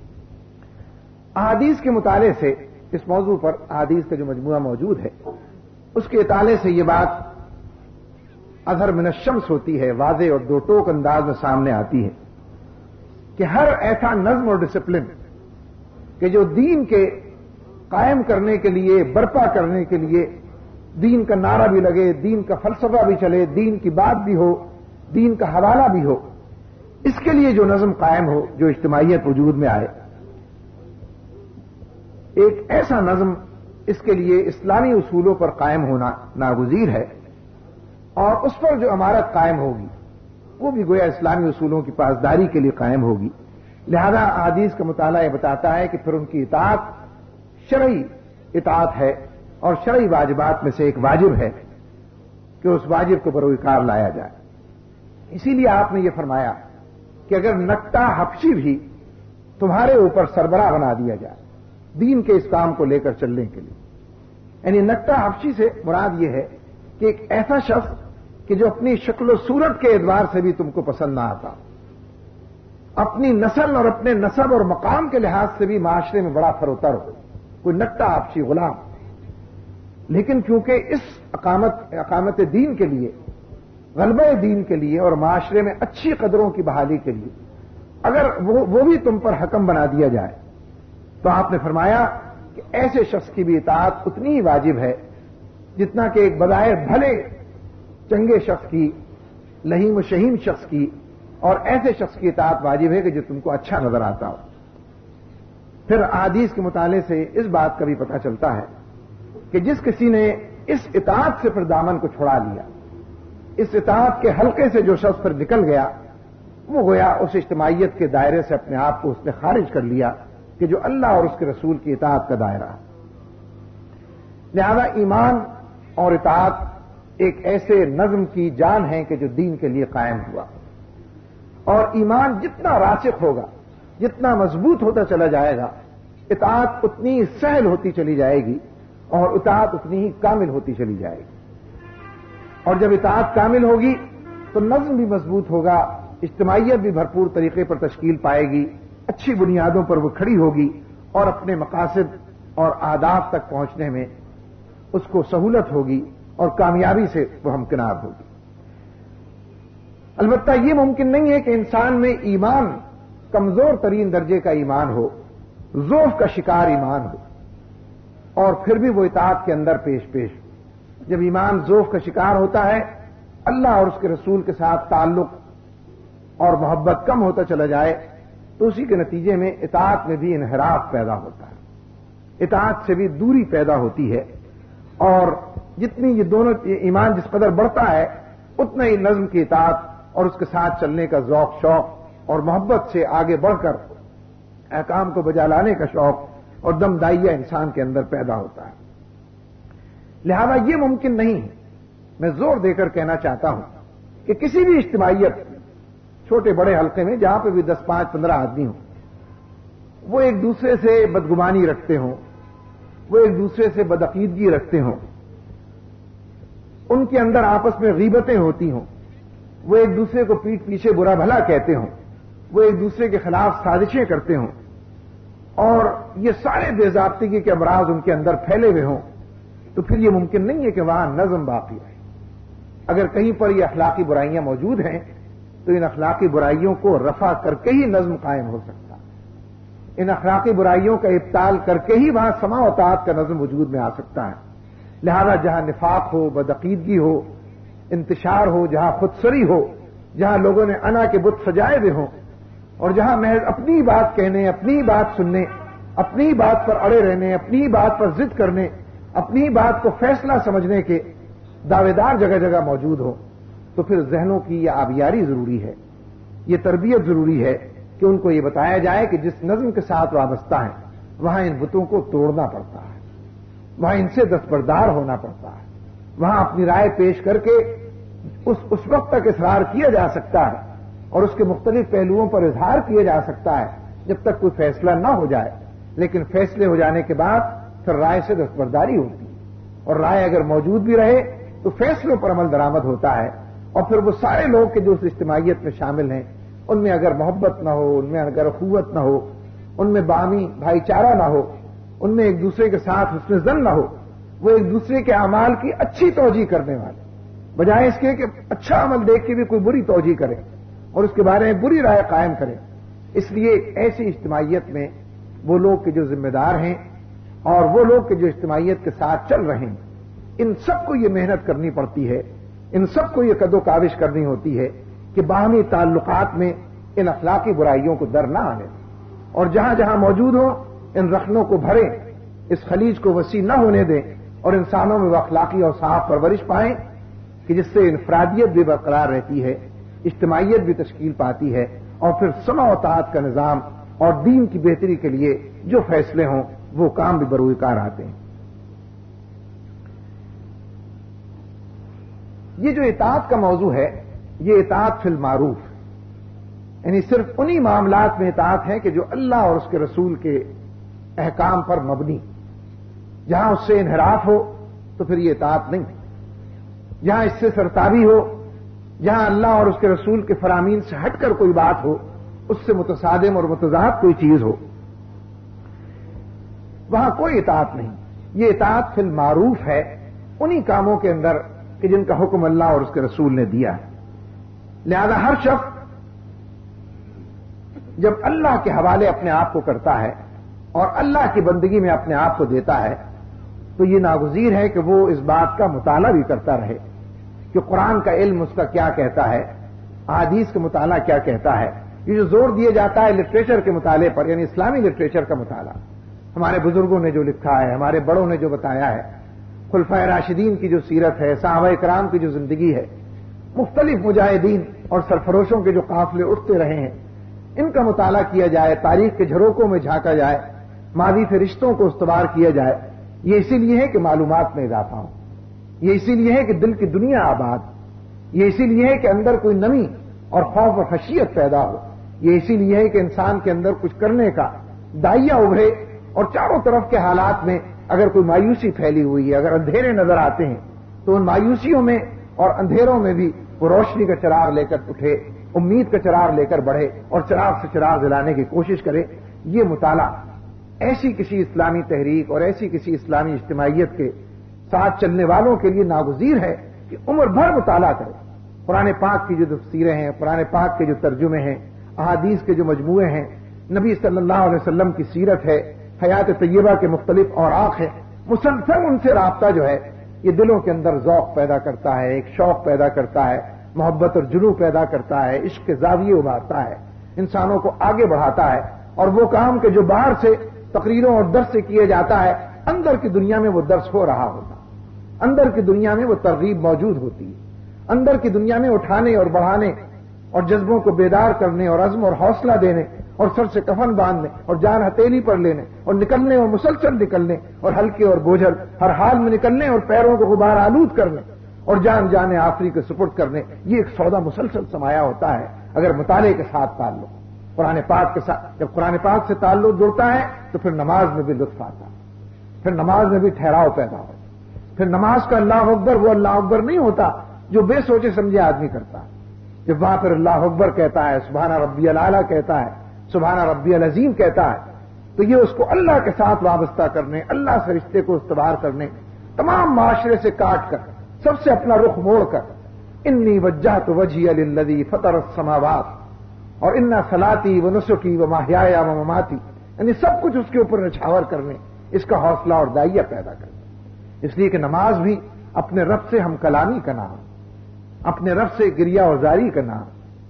احادیث کے مطالعے سے اس موضوع پر احادیث کا جو مجموعہ موجود ہے اس کے اطالعے سے یہ بات اظہر من الشمس ہوتی ہے، واضح اور دو ٹوک انداز میں سامنے آتی ہے کہ ہر ایسا نظم اور ڈسپلن کہ جو دین کے قائم کرنے کے لیے، برپا کرنے کے لیے دین کا نعرہ بھی لگے، دین کا فلسفہ بھی چلے، دین کی بات بھی ہو، دین کا حوالہ بھی ہو، اس کے لیے جو نظم قائم ہو، جو اجتماعیت وجود میں آئے، ایک ایسا نظم اس کے لیے اسلامی اصولوں پر قائم ہونا ناگزیر ہے، اور اس پر جو عمارت قائم ہوگی وہ بھی گویا اسلامی اصولوں کی پاسداری کے لیے قائم ہوگی۔ لہذا احادیث کا مطالعہ یہ بتاتا ہے کہ پھر ان کی اطاعت شرعی اطاعت ہے، اور شرعی واجبات میں سے ایک واجب ہے کہ اس واجب کو بروئے لایا جائے۔ اسی لیے آپ نے یہ فرمایا کہ اگر نکٹا حبشی بھی تمہارے اوپر سربراہ بنا دیا جائے دین کے اس کام کو لے کر چلنے کے لیے، یعنی نکٹا حبشی سے مراد یہ ہے کہ ایک ایسا شخص کہ جو اپنی شکل و صورت کے اعتبار سے بھی تم کو پسند نہ آتا، اپنی نسل اور اپنے نسب اور مقام کے لحاظ سے بھی معاشرے میں بڑا فروتر ہو، کوئی نکٹا حبشی غلام، لیکن کیونکہ اس اقامت اقامت دین کے لیے، غلبہ دین کے لیے اور معاشرے میں اچھی قدروں کی بحالی کے لیے اگر وہ, وہ بھی تم پر حکم بنا دیا جائے تو آپ نے فرمایا کہ ایسے شخص کی بھی اطاعت اتنی ہی واجب ہے جتنا کہ ایک بظاہر بھلے چنگے شخص کی، لہیم و شہیم شخص کی اور ایسے شخص کی اطاعت واجب ہے کہ جو تم کو اچھا نظر آتا ہو۔ پھر احادیث کے مطالعے سے اس بات کا بھی پتہ چلتا ہے کہ جس کسی نے اس اطاعت سے پھر دامن کو چھڑا لیا، اس اطاعت کے حلقے سے جو شخص پھر نکل گیا، وہ گویا اس اجتماعیت کے دائرے سے اپنے آپ کو اس نے خارج کر لیا کہ جو اللہ اور اس کے رسول کی اطاعت کا دائرہ ہے۔ لہذا ایمان اور اطاعت ایک ایسے نظم کی جان ہے کہ جو دین کے لیے قائم ہوا، اور ایمان جتنا راسخ ہوگا، جتنا مضبوط ہوتا چلا جائے گا، اطاعت اتنی سہل ہوتی چلی جائے گی اور اطاعت اتنی ہی کامل ہوتی چلی جائے گی۔ اور جب اطاعت کامل ہوگی تو نظم بھی مضبوط ہوگا، اجتماعیت بھی بھرپور طریقے پر تشکیل پائے گی، اچھی بنیادوں پر وہ کھڑی ہوگی اور اپنے مقاصد اور اہداف تک پہنچنے میں اس کو سہولت ہوگی اور کامیابی سے وہ ہمکنار ہوگی۔ البتہ یہ ممکن نہیں ہے کہ انسان میں ایمان کمزور ترین درجے کا ایمان ہو، ضعف کا شکار ایمان ہو، اور پھر بھی وہ اطاعت کے اندر پیش پیش، جب ایمان ذوف کا شکار ہوتا ہے، اللہ اور اس کے رسول کے ساتھ تعلق اور محبت کم ہوتا چلا جائے، تو اسی کے نتیجے میں اطاعت میں بھی انحراف پیدا ہوتا ہے، اطاعت سے بھی دوری پیدا ہوتی ہے، اور جتنی یہ دونوں ایمان جس قدر بڑھتا ہے اتنا ہی نظم کی اطاعت اور اس کے ساتھ چلنے کا ذوق شوق اور محبت سے آگے بڑھ کر احکام کو بجا لانے کا شوق اور دم دائیہ انسان کے اندر پیدا ہوتا ہے۔ لہذا یہ ممکن نہیں ہے، میں زور دے کر کہنا چاہتا ہوں کہ کسی بھی اجتماعیت چھوٹے بڑے حلقے میں جہاں پہ بھی دس پانچ پندرہ آدمی ہوں، وہ ایک دوسرے سے بدگمانی رکھتے ہوں، وہ ایک دوسرے سے بدعقیدگی رکھتے ہوں، ان کے اندر آپس میں غیبتیں ہوتی ہوں، وہ ایک دوسرے کو پیٹھ پیچھے برا بھلا کہتے ہوں، وہ ایک دوسرے کے خلاف سازشیں کرتے ہوں، اور یہ سارے بے ضابطگی کے امراض ان کے اندر پھیلے ہوئے ہوں، تو پھر یہ ممکن نہیں ہے کہ وہاں نظم باقی رہے۔ اگر کہیں پر یہ اخلاقی برائیاں موجود ہیں تو ان اخلاقی برائیوں کو رفع کر کے ہی نظم قائم ہو سکتا ہے، ان اخلاقی برائیوں کا ابطال کر کے ہی وہاں سماع و طاعت کا نظم وجود میں آ سکتا ہے۔ لہذا جہاں نفاق ہو، بدعقیدگی ہو، انتشار ہو، جہاں خودسری ہو، جہاں لوگوں نے انا کے بت سجائے ہوئے ہوں، اور جہاں محض اپنی بات کہنے، اپنی بات سننے، اپنی بات پر اڑے رہنے، اپنی بات پر ضد کرنے، اپنی بات کو فیصلہ سمجھنے کے دعوے دار جگہ جگہ موجود ہو، تو پھر ذہنوں کی یہ آبیاری ضروری ہے، یہ تربیت ضروری ہے کہ ان کو یہ بتایا جائے کہ جس نظم کے ساتھ وابستہ ہیں وہاں ان بتوں کو توڑنا پڑتا ہے، وہاں ان سے دستبردار ہونا پڑتا ہے، وہاں اپنی رائے پیش کر کے اس اس وقت تک اصرار کیا جا سکتا ہے اور اس کے مختلف پہلوؤں پر اظہار کیا جا سکتا ہے جب تک کوئی فیصلہ نہ ہو جائے، لیکن فیصلے ہو جانے کے بعد پھر رائے سے دستبرداری ہوتی ہے، اور رائے اگر موجود بھی رہے تو فیصلوں پر عمل درآمد ہوتا ہے، اور پھر وہ سارے لوگ کہ جو اس اجتماعیت میں شامل ہیں ان میں اگر محبت نہ ہو، ان میں اگر اخوت نہ ہو، ان میں باہمی بھائی چارہ نہ ہو، ان میں ایک دوسرے کے ساتھ حسن ظن نہ ہو، وہ ایک دوسرے کے اعمال کی اچھی توجیہ کرنے والے، بجائے اس کے کہ اچھا عمل دیکھ کے بھی کوئی بری توجیہ کرے اور اس کے بارے میں بری رائے قائم کرے۔ اس لیے ایسی اجتماعیت میں وہ لوگ کہ جو ذمہ دار ہیں اور وہ لوگ کہ جو اجتماعیت کے ساتھ چل رہے ہیں، ان سب کو یہ محنت کرنی پڑتی ہے، ان سب کو یہ قد و کاوش کرنی ہوتی ہے کہ باہمی تعلقات میں ان اخلاقی برائیوں کو در نہ آنے، اور جہاں جہاں موجود ہوں ان رخنوں کو بھریں، اس خلیج کو وسیع نہ ہونے دیں، اور انسانوں میں وہ اخلاقی اور صاف پرورش پائیں کہ جس سے انفرادیت بھی برقرار رہتی ہے، اجتماعیت بھی تشکیل پاتی ہے، اور پھر سماع و طاعت کا نظام اور دین کی بہتری کے لیے جو فیصلے ہوں وہ کام بھی بروئے کار آتے ہیں۔ یہ جو اطاعت کا موضوع ہے یہ اطاعت فی المعروف، یعنی صرف انہی معاملات میں اطاعت ہے کہ جو اللہ اور اس کے رسول کے احکام پر مبنی، جہاں اس سے انحراف ہو تو پھر یہ اطاعت نہیں، جہاں اس سے سرتابی ہو، جہاں اللہ اور اس کے رسول کے فرامین سے ہٹ کر کوئی بات ہو، اس سے متصادم اور متضاد کوئی چیز ہو، وہاں کوئی اطاعت نہیں۔ یہ اطاعت فی المعروف ہے انہی کاموں کے اندر کہ جن کا حکم اللہ اور اس کے رسول نے دیا ہے۔ لہذا ہر شخص جب اللہ کے حوالے اپنے آپ کو کرتا ہے اور اللہ کی بندگی میں اپنے آپ کو دیتا ہے تو یہ ناگزیر ہے کہ وہ اس بات کا مطالعہ بھی کرتا رہے کہ قرآن کا علم اس کا کیا کہتا ہے، احادیث کا مطالعہ کیا کہتا ہے۔ یہ جو زور دیا جاتا ہے لٹریچر کے مطالعے پر، یعنی اسلامی لٹریچر کا مطالعہ، ہمارے بزرگوں نے جو لکھا ہے، ہمارے بڑوں نے جو بتایا ہے، خلفائے راشدین کی جو سیرت ہے، صحابہ کرام کی جو زندگی ہے، مختلف مجاہدین اور سرفروشوں کے جو قافلے اٹھتے رہے ہیں، ان کا مطالعہ کیا جائے، تاریخ کے جھروکوں میں جھانکا جائے، ماضی سے رشتوں کو استوار کیا جائے۔ یہ اسی لیے ہے کہ معلومات میں اضافہ ہو، یہ اسی لیے ہے کہ دل کی دنیا آباد، یہ اسی لیے ہے کہ اندر کوئی نمی اور خوف و خشیت پیدا ہو، یہ اسی لیے ہے کہ انسان کے اندر کچھ کرنے کا دائیا ابھرے، اور چاروں طرف کے حالات میں اگر کوئی مایوسی پھیلی ہوئی ہے، اگر اندھیرے نظر آتے ہیں تو ان مایوسیوں میں اور اندھیروں میں بھی وہ روشنی کا چراغ لے کر اٹھے، امید کا چراغ لے کر بڑھے اور چراغ سے چراغ جلانے کی کوشش کرے۔ یہ مطالعہ ایسی کسی اسلامی تحریک اور ایسی کسی اسلامی اجتماعیت کے ساتھ چلنے والوں کے لیے ناگزیر ہے کہ عمر بھر مطالعہ کرے۔ قرآن پاک کی جو تفسیریں ہیں، قرآن پاک کے جو ترجمے ہیں، احادیث کے جو مجموعے ہیں، نبی صلی اللہ علیہ وسلم کی سیرت ہے، حیات طیبہ کے مختلف اوراق ہیں، مسلسل ان سے رابطہ جو ہے یہ دلوں کے اندر ذوق پیدا کرتا ہے، ایک شوق پیدا کرتا ہے، محبت اور جنو پیدا کرتا ہے، عشق کے زاویے ابھارتا ہے، انسانوں کو آگے بڑھاتا ہے، اور وہ کام کہ جو باہر سے تقریروں اور درس سے کیے جاتا ہے، اندر کی دنیا میں وہ درس ہو رہا ہوتا، اندر کی دنیا میں وہ ترغیب موجود ہوتی ہے، اندر کی دنیا میں اٹھانے اور بڑھانے اور جذبوں کو بیدار کرنے اور عزم اور حوصلہ دینے اور سر سے کفن باندھنے اور جان ہتھیلی پر لینے اور نکلنے اور مسلسل نکلنے اور ہلکے اور بوجھل ہر حال میں نکلنے اور پیروں کو غبار آلود کرنے اور جان جانے آخری کے سپرد کرنے، یہ ایک سودا مسلسل سمایا ہوتا ہے اگر مطالعے کے ساتھ تعلق قرآن پاک کے ساتھ، جب قرآن پاک سے تعلق جڑتا ہے تو پھر نماز میں بھی لطف آتا ہے، پھر نماز میں بھی ٹھہراؤ پیدا ہوتا ہے، پھر نماز کا اللہ اکبر وہ اللہ اکبر نہیں ہوتا جو بے سوچے سمجھے آدمی کرتا ہے، جب وہاں پھر اللہ اکبر کہتا ہے، سبحان ربی الاعلیٰ کہتا ہے، سبحان ربی العظیم کہتا ہے، تو یہ اس کو اللہ کے ساتھ وابستہ کرنے، اللہ سے رشتے کو استوار کرنے، تمام معاشرے سے کاٹ کر سب سے اپنا رخ موڑ کر انی وجہت وجہی للذی فطر السماوات اور انا صلاتی و نسکی و محیایا و مماتی، یعنی سب کچھ اس کے اوپر نچھاور کرنے، اس کا حوصلہ اور داعیہ پیدا کرنے، اس لیے کہ نماز بھی اپنے رب سے ہم کلامی کا نام، اپنے رب سے گریہ و زاری کا نام،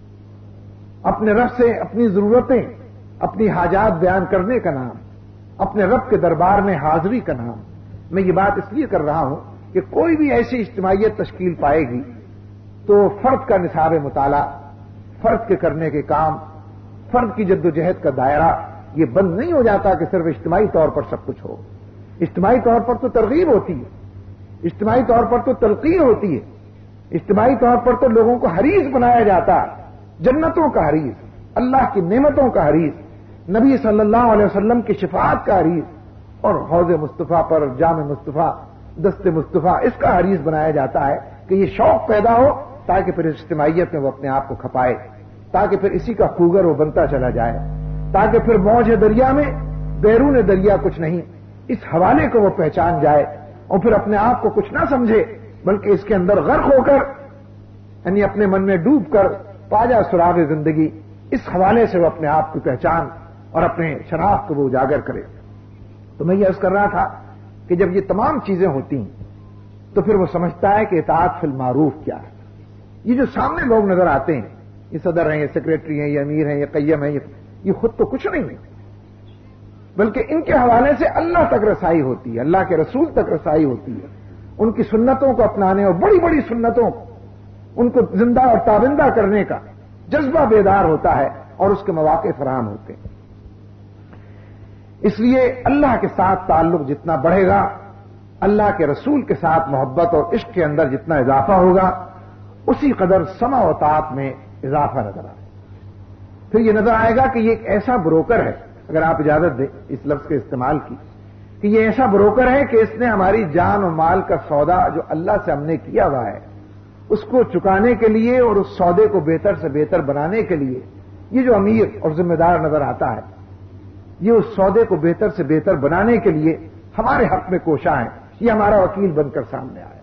اپنے رب سے اپنی ضرورتیں اپنی حاجات بیان کرنے کا نام، اپنے رب کے دربار میں حاضری کا نام۔ میں یہ بات اس لیے کر رہا ہوں کہ کوئی بھی ایسی اجتماعیت تشکیل پائے گی تو فرد کا نصاب مطالعہ، فرد کے کرنے کے کام، فرد کی جدوجہد کا دائرہ یہ بند نہیں ہو جاتا کہ صرف اجتماعی طور پر سب کچھ ہو۔ اجتماعی طور پر تو ترغیب ہوتی ہے، اجتماعی طور پر تو تلقین ہوتی ہے، اجتماعی طور پر تو لوگوں کو حریص بنایا جاتا ہے، جنتوں کا حریص، اللہ کی نعمتوں کا حریص، نبی صلی اللہ علیہ وسلم کی شفاعت کا حریص، اور حوض مصطفیٰ پر جام مصطفیٰ دست مصطفیٰ اس کا حریص بنایا جاتا ہے کہ یہ شوق پیدا ہو تاکہ پھر اجتماعیت میں وہ اپنے آپ کو کھپائے، تاکہ پھر اسی کا خوگر وہ بنتا چلا جائے، تاکہ پھر موج دریا میں بیرون دریا کچھ نہیں، اس حوالے کو وہ پہچان جائے اور پھر اپنے آپ کو کچھ نہ سمجھے بلکہ اس کے اندر غرق ہو کر، یعنی اپنے من میں ڈوب کر پاجا سراغ زندگی، اس حوالے سے وہ اپنے آپ کی پہچان اور اپنے شناخت کو وہ اجاگر کرے۔ تو میں یہ عرض کر رہا تھا کہ جب یہ تمام چیزیں ہوتی ہیں تو پھر وہ سمجھتا ہے کہ اطاعت فی المعروف کیا ہے۔ یہ جو سامنے لوگ نظر آتے ہیں، یہ صدر ہیں، یہ سیکریٹری ہیں، یہ امیر ہیں، یہ قیم ہیں، یہ خود تو کچھ نہیں ہے، بلکہ ان کے حوالے سے اللہ تک رسائی ہوتی ہے، اللہ کے رسول تک رسائی ہوتی ہے، ان کی سنتوں کو اپنانے اور بڑی بڑی سنتوں کو ان کو زندہ اور تابندہ کرنے کا جذبہ بیدار ہوتا ہے اور اس کے مواقع فراہم ہوتے ہیں۔ اس لیے اللہ کے ساتھ تعلق جتنا بڑھے گا، اللہ کے رسول کے ساتھ محبت اور عشق کے اندر جتنا اضافہ ہوگا، اسی قدر سمع و طاعت میں اضافہ نظر آئے گا۔ پھر یہ نظر آئے گا کہ یہ ایک ایسا بروکر ہے، اگر آپ اجازت دیں اس لفظ کے استعمال کی، کہ یہ ایسا بروکر ہے کہ اس نے ہماری جان و مال کا سودا جو اللہ سے ہم نے کیا ہوا ہے اس کو چکانے کے لیے اور اس سودے کو بہتر سے بہتر بنانے کے لیے یہ جو امیر اور ذمہ دار نظر آتا ہے، یہ اس سودے کو بہتر سے بہتر بنانے کے لیے ہمارے حق میں کوشاں ہے، یہ ہمارا وکیل بن کر سامنے آیا۔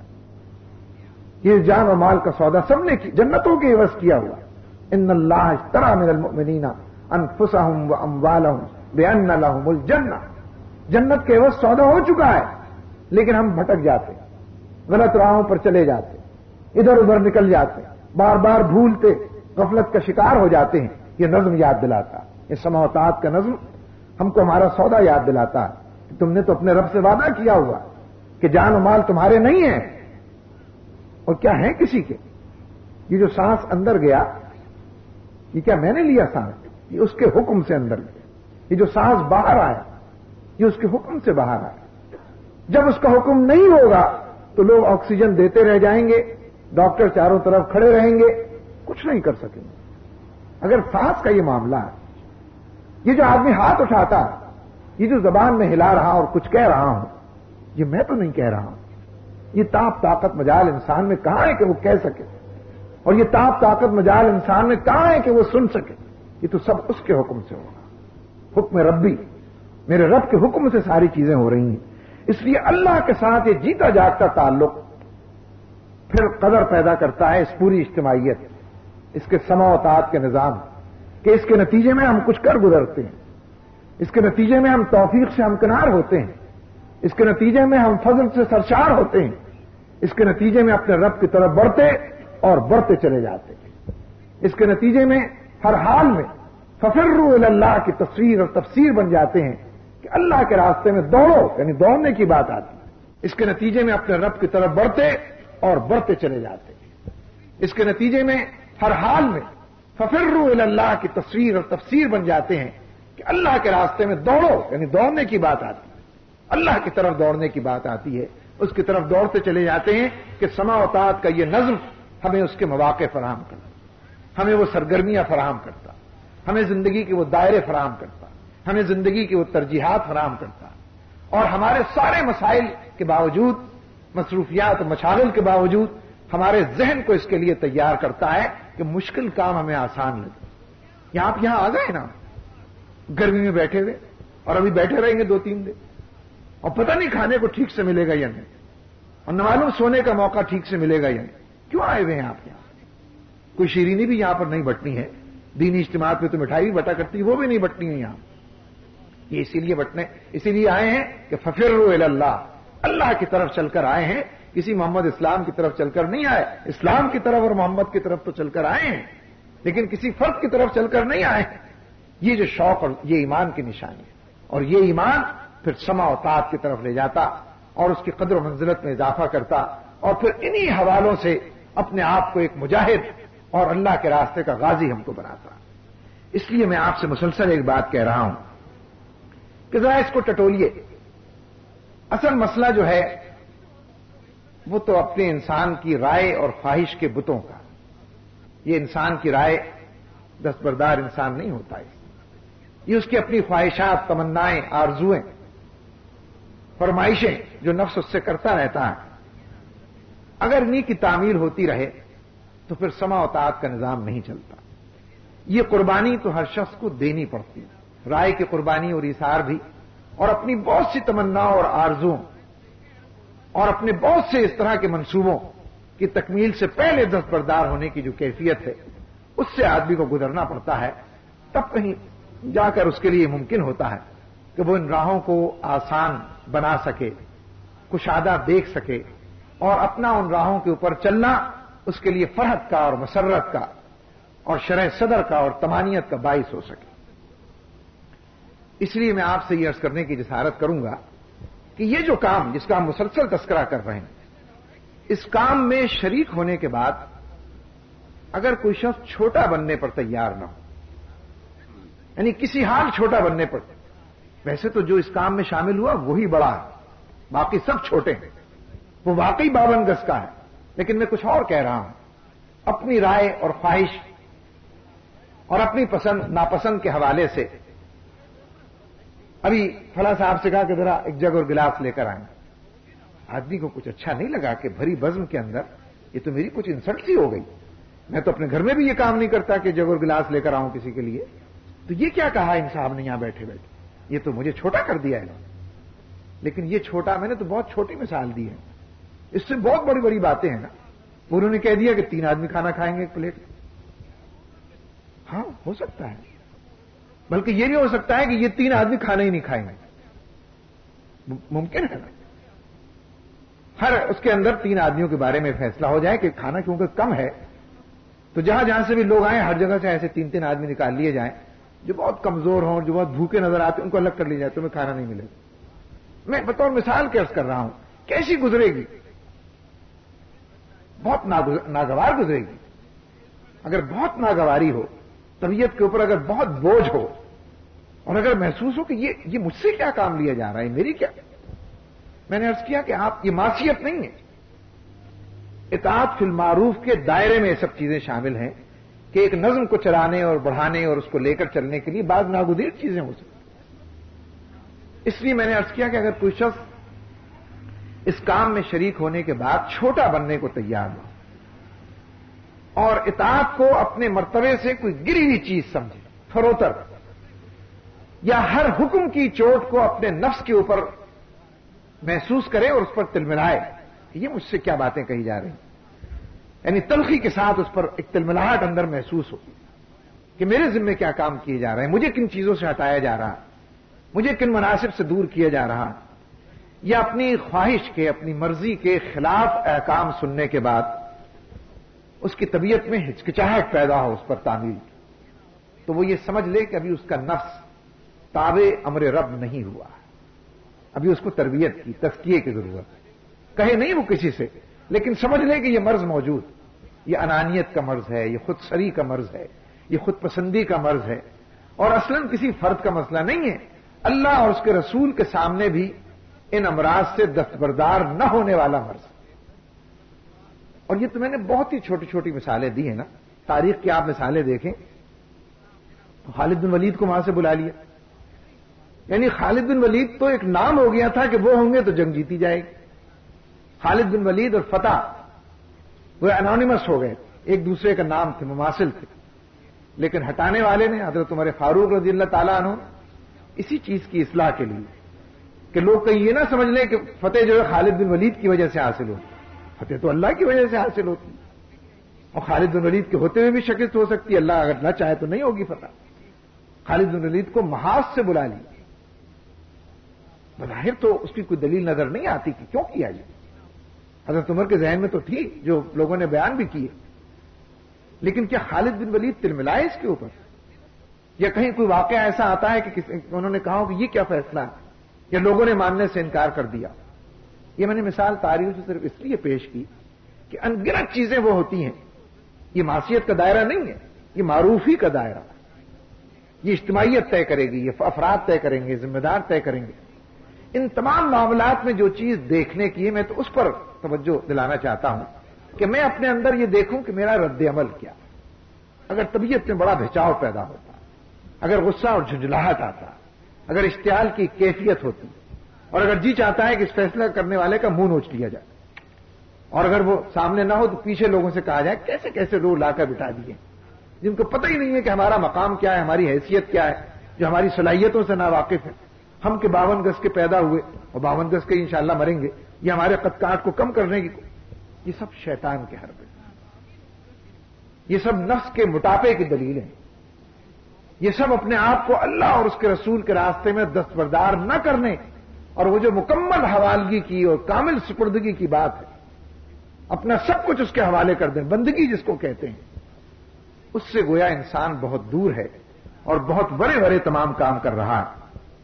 یہ جان و مال کا سودا سب نے جنتوں کے عوض کیا ہوا۔ ان اللہ اشتری من المؤمنین انفسهم واموالهم بان لهم الجنہ، جنت کے عوض سودا ہو چکا ہے، لیکن ہم بھٹک جاتے، غلط راہوں پر چلے جاتے، ادھر ادھر نکل جاتے، بار بار بھولتے، غفلت کا شکار ہو جاتے ہیں۔ یہ نظم یاد دلاتا ہے، یہ سمع و طاعت کا نظم ہم کو ہمارا سودا یاد دلاتا ہے کہ تم نے تو اپنے رب سے وعدہ کیا ہوا کہ جان و مال تمہارے نہیں ہیں، اور کیا ہیں کسی کے۔ یہ جو سانس اندر گیا، یہ کیا میں نے لیا سانس؟ یہ اس کے حکم سے اندر گیا۔ یہ جو سانس باہر آیا، یہ اس کے حکم سے باہر آیا۔ جب اس کا حکم نہیں ہوگا تو لوگ آکسیجن دیتے رہ جائیں گے، ڈاکٹر چاروں طرف کھڑے رہیں گے، کچھ نہیں کر سکیں گے۔ اگر سانس کا یہ معاملہ ہے، یہ جو آدمی ہاتھ اٹھاتا ہے، یہ جو زبان میں ہلا رہا اور کچھ کہہ رہا ہوں، یہ میں تو نہیں کہہ رہا ہوں۔ یہ تاب طاقت مجال انسان میں کہاں ہے کہ وہ کہہ سکے، اور یہ تاب طاقت مجال انسان میں کہاں ہے کہ وہ سن سکے؟ یہ تو سب اس کے حکم سے ہوگا۔ حکم ربی، میرے رب کے حکم سے ساری چیزیں ہو رہی ہیں۔ اس لیے اللہ کے ساتھ یہ جیتا جاگتا تعلق پھر قدر پیدا کرتا ہے اس پوری اجتماعیت، اس کے سمع و طاعت کے نظام، کہ اس کے نتیجے میں ہم کچھ کر گزرتے ہیں، اس کے نتیجے میں ہم توفیق سے ہمکنار ہوتے ہیں، اس کے نتیجے میں ہم فضل سے سرشار ہوتے ہیں، اس کے نتیجے میں اپنے رب کی طرف بڑھتے اور بڑھتے چلے جاتے ہیں. اس کے نتیجے میں ہر حال میں ففروا الی اللہ کی تصویر اور تفسیر بن جاتے ہیں کہ اللہ کے راستے میں دوڑو، یعنی دوڑنے کی بات آتی ہے. اس کے نتیجے میں اپنے رب کی طرف بڑھتے اور بڑھتے چلے جاتے ہیں. اس کے نتیجے میں ہر حال میں ففروا الی اللہ کی تصویر اور تفسیر بن جاتے ہیں کہ اللہ کے راستے میں دوڑو، یعنی دوڑنے کی بات آتی ہے. اللہ کی طرف دوڑنے کی بات آتی ہے، اس کی طرف دوڑتے چلے جاتے ہیں کہ سما و طاعت کا یہ نظم ہمیں اس کے مواقع فراہم کرتا، ہمیں وہ سرگرمیاں فراہم کرتا، ہمیں زندگی کے وہ دائرے فراہم کرتا، ہمیں زندگی کی وہ ترجیحات فراہم کرتا، اور ہمارے سارے مسائل کے باوجود، مصروفیات و مشاغل کے باوجود ہمارے ذہن کو اس کے لیے تیار کرتا ہے کہ مشکل کام ہمیں آسان لگے. یہاں آپ یہاں آ گئے نا گرمی میں بیٹھے ہوئے، اور ابھی بیٹھے رہیں گے دو تین دن، اور پتہ نہیں کھانے کو ٹھیک سے ملے گا یا نہیں، اور نہ معلوم سونے کا موقع ٹھیک سے ملے گا یا نہیں. کیوں آئے ہوئے ہیں آپ یہاں؟ کوئی شیرینی بھی یہاں پر نہیں بٹنی ہے. دینی اجتماعات میں تو مٹھائی بھی بٹا کرتی ہے، وہ بھی نہیں بٹنی ہے یہاں. یہ اسی لیے بٹنے اسی لیے آئے ہیں کہ ففروا الی اللہ، اللہ کی طرف چل کر آئے ہیں. کسی محمد اسلام کی طرف چل کر نہیں آئے، اسلام کی طرف اور محمد کی طرف تو چل کر آئے ہیں، لیکن کسی فرد کی طرف چل کر نہیں آئے. یہ جو شوق اور یہ ایمان کی نشانی ہے، اور یہ ایمان پھر سما و طاعت کی طرف لے جاتا اور اس کی قدر و منزلت میں اضافہ کرتا، اور پھر انہی حوالوں سے اپنے آپ کو ایک مجاہد اور اللہ کے راستے کا غازی ہم کو بناتا. اس لیے میں آپ سے مسلسل ایک بات کہہ رہا ہوں کہ ذرا اس کو ٹٹولیے. اصل مسئلہ جو ہے وہ تو اپنے انسان کی رائے اور خواہش کے بتوں کا. یہ انسان کی رائے دستبردار انسان نہیں ہوتا ہے، یہ اس کی اپنی خواہشات، تمنائیں، آرزوئیں، فرمائشیں جو نفس اس سے کرتا رہتا ہے. اگر انہیں کی تعمیر ہوتی رہے تو پھر سما و طاعت کا نظام نہیں چلتا. یہ قربانی تو ہر شخص کو دینی پڑتی ہے، رائے کی قربانی اور ایثار بھی، اور اپنی بہت سی تمناؤں اور آرزوؤں اور اپنے بہت سے اس طرح کے منصوبوں کی تکمیل سے پہلے دستبردار ہونے کی جو کیفیت ہے اس سے آدمی کو گزرنا پڑتا ہے. تب کہیں جا کر اس کے لیے ممکن ہوتا ہے کہ وہ ان راہوں کو آسان بنا سکے، کشادہ دیکھ سکے، اور اپنا ان راہوں کے اوپر چلنا اس کے لیے فرحت کا اور مسرت کا اور شرح صدر کا اور طمانینت کا باعث ہو سکے. اس لیے میں آپ سے یہ عرض کرنے کی جسارت کروں گا کہ یہ جو کام جس کا ہم مسلسل تذکرہ کر رہے ہیں، اس کام میں شریک ہونے کے بعد اگر کوئی شخص چھوٹا بننے پر تیار نہ ہو، یعنی کسی حال چھوٹا بننے پر، ویسے تو جو اس کام میں شامل ہوا وہی بڑا ہے، باقی سب چھوٹے ہیں، وہ واقعی باون گز کا ہے. لیکن میں کچھ اور کہہ رہا ہوں. اپنی رائے اور خواہش اور اپنی پسند ناپسند کے حوالے سے ابھی فلاں صاحب سے کہا کہ ذرا ایک جگ اور گلاس لے کر آئیں. آدمی کو کچھ اچھا نہیں لگا کہ بھری بزم کے اندر یہ تو میری کچھ انسلٹ سی ہو گئی. میں تو اپنے گھر میں بھی یہ کام نہیں کرتا کہ جگ اور گلاس لے کر آؤں کسی کے لیے. تو یہ کیا کہا ان صاحب نے یہاں بیٹھے بیٹھے؟ یہ تو مجھے چھوٹا کر دیا ہے. لیکن یہ چھوٹا میں نے تو بہت چھوٹی مثال دی ہے، اس سے بہت بڑی بڑی باتیں ہیں نا. انہوں نے کہہ دیا کہ تین آدمی کھانا کھائیں گے ایک پلیٹ. ہاں ہو سکتا ہے، بلکہ یہ بھی ہو سکتا ہے کہ یہ تین آدمی کھانا ہی نہیں کھائیں گے. ممکن ہے نا، ہر اس کے اندر تین آدمیوں کے بارے میں فیصلہ ہو جائے کہ کھانا کیونکہ کم ہے تو جہاں جہاں سے بھی لوگ آئیں ہر جگہ سے ایسے تین تین آدمی نکال لیے جائیں جو بہت کمزور ہوں، جو بہت بھوکے نظر آتے ہیں، ان کو الگ کر لیا جائے، تمہیں کھانا نہیں ملے گا. میں بطور مثال کے عرض کر رہا ہوں. کیسی گزرے گی؟ بہت ناگوار گزرے گی. اگر بہت ناگواری ہو، طبیعت کے اوپر اگر بہت بوجھ ہو، اور اگر محسوس ہو کہ یہ یہ مجھ سے کیا کام لیا جا رہا ہے، میری کیا. میں نے عرض کیا کہ آپ یہ معصیت نہیں ہے، اطاعت فی المعروف کے دائرے میں یہ سب چیزیں شامل ہیں کہ ایک نظم کو چلانے اور بڑھانے اور اس کو لے کر چلنے کے لیے بعض ناگزیر چیزیں ہو سکتی. اس لیے میں نے عرض کیا کہ اگر کوئی شخص اس کام میں شریک ہونے کے بعد چھوٹا بننے کو تیار ہو اور اطاعت کو اپنے مرتبے سے کوئی گری ہوئی چیز سمجھے، فروتر، یا ہر حکم کی چوٹ کو اپنے نفس کے اوپر محسوس کرے اور اس پر تلملائے کہ یہ مجھ سے کیا باتیں کہی جا رہی ہیں، یعنی تلخی کے ساتھ اس پر ایک تلملاہٹ اندر محسوس ہو کہ میرے ذمہ کیا کام کیے جا رہے ہیں، مجھے کن چیزوں سے ہٹایا جا رہا، مجھے کن مناسب سے دور کیا جا رہا. یا اپنی خواہش کے، اپنی مرضی کے خلاف احکام سننے کے بعد اس کی طبیعت میں ہچکچاہٹ پیدا ہو اس پر تعمیل کی، تو وہ یہ سمجھ لے کہ ابھی اس کا نفس تابع امر رب نہیں ہوا، ابھی اس کو تربیت کی، تزکیے کی ضرورت ہے۔ کہے نہیں وہ کسی سے، لیکن سمجھ لے کہ یہ مرض موجود، یہ انانیت کا مرض ہے، یہ خود سری کا مرض ہے، یہ خود پسندی کا مرض ہے، اور اصلاً کسی فرد کا مسئلہ نہیں ہے، اللہ اور اس کے رسول کے سامنے بھی ان امراض سے دستبردار نہ ہونے والا مرض۔ اور یہ تو میں نے بہت ہی چھوٹی چھوٹی مثالیں دی ہیں نا، تاریخ کی آپ مثالیں دیکھیں تو خالد بن ولید کو وہاں سے بلا لیا، یعنی خالد بن ولید تو ایک نام ہو گیا تھا کہ وہ ہوں گے تو جنگ جیتی جائے گی۔ خالد بن ولید اور فتح وہ انونیمس ہو گئے، ایک دوسرے کا نام تھے، مماثل تھے، لیکن ہٹانے والے نے حضرت عمر فاروق رضی اللہ تعالیٰ عنہ اسی چیز کی اصلاح کے لیے کہ لوگ کہیں یہ نہ سمجھ لیں کہ فتح جو ہے خالد بن ولید کی وجہ سے حاصل ہوتی، فتح تو اللہ کی وجہ سے حاصل ہوتی، اور خالد بن ولید کے ہوتے ہوئے بھی شکست ہو سکتی ہے، اللہ اگر نہ چاہے تو نہیں ہوگی فتح۔ خالد بن ولید کو محاذ سے بلا لیا، بظاہر تو اس کی کوئی دلیل نظر نہیں آتی کہ کیوں کیا یہ، حضرت عمر کے ذہن میں تو تھی جو لوگوں نے بیان بھی کیے، لیکن کیا خالد بن ولید تلملائے اس کے اوپر، یا کہیں کوئی واقعہ ایسا آتا ہے کہ کسی انہوں نے کہا کہ یہ کیا فیصلہ ہے، یا لوگوں نے ماننے سے انکار کر دیا۔ یہ میں نے مثال تاریخ سے صرف اس لیے پیش کی کہ ان گنت چیزیں وہ ہوتی ہیں، یہ معصیت کا دائرہ نہیں ہے، یہ معروفی کا دائرہ، یہ اجتماعیت طے کرے گی، یہ افراد طے کریں گے، ذمہ دار طے کریں گے۔ ان تمام معاملات میں جو چیز دیکھنے کی ہے میں تو اس پر توجہ دلانا چاہتا ہوں کہ میں اپنے اندر یہ دیکھوں کہ میرا رد عمل کیا، اگر طبیعت میں بڑا بھچاؤ پیدا ہوتا، اگر غصہ اور جھنجھلاہٹ آتا، اگر اشتعال کی کیفیت ہوتی، اور اگر جی چاہتا ہے کہ اس فیصلہ کرنے والے کا منہ نوچ لیا جائے، اور اگر وہ سامنے نہ ہو تو پیچھے لوگوں سے کہا جائے کیسے کیسے لوگ لا کر بٹھا دیے جن کو پتہ ہی نہیں ہے کہ ہمارا مقام کیا ہے، ہماری حیثیت کیا ہے، جو ہماری صلاحیتوں سے ناواقف ہے، ہم کے باون گز کے پیدا ہوئے اور باون گز کے انشاءاللہ مریں گے، یہ ہمارے قد کاٹ کو کم کرنے کی، یہ سب شیطان کے حربے، یہ سب نفس کے موٹاپے کی دلیل ہیں، یہ سب اپنے آپ کو اللہ اور اس کے رسول کے راستے میں دستبردار نہ کرنے، اور وہ جو مکمل حوالگی کی اور کامل سپردگی کی بات ہے، اپنا سب کچھ اس کے حوالے کر دیں، بندگی جس کو کہتے ہیں، اس سے گویا انسان بہت دور ہے اور بہت بڑے بڑے تمام کام کر رہا ہے۔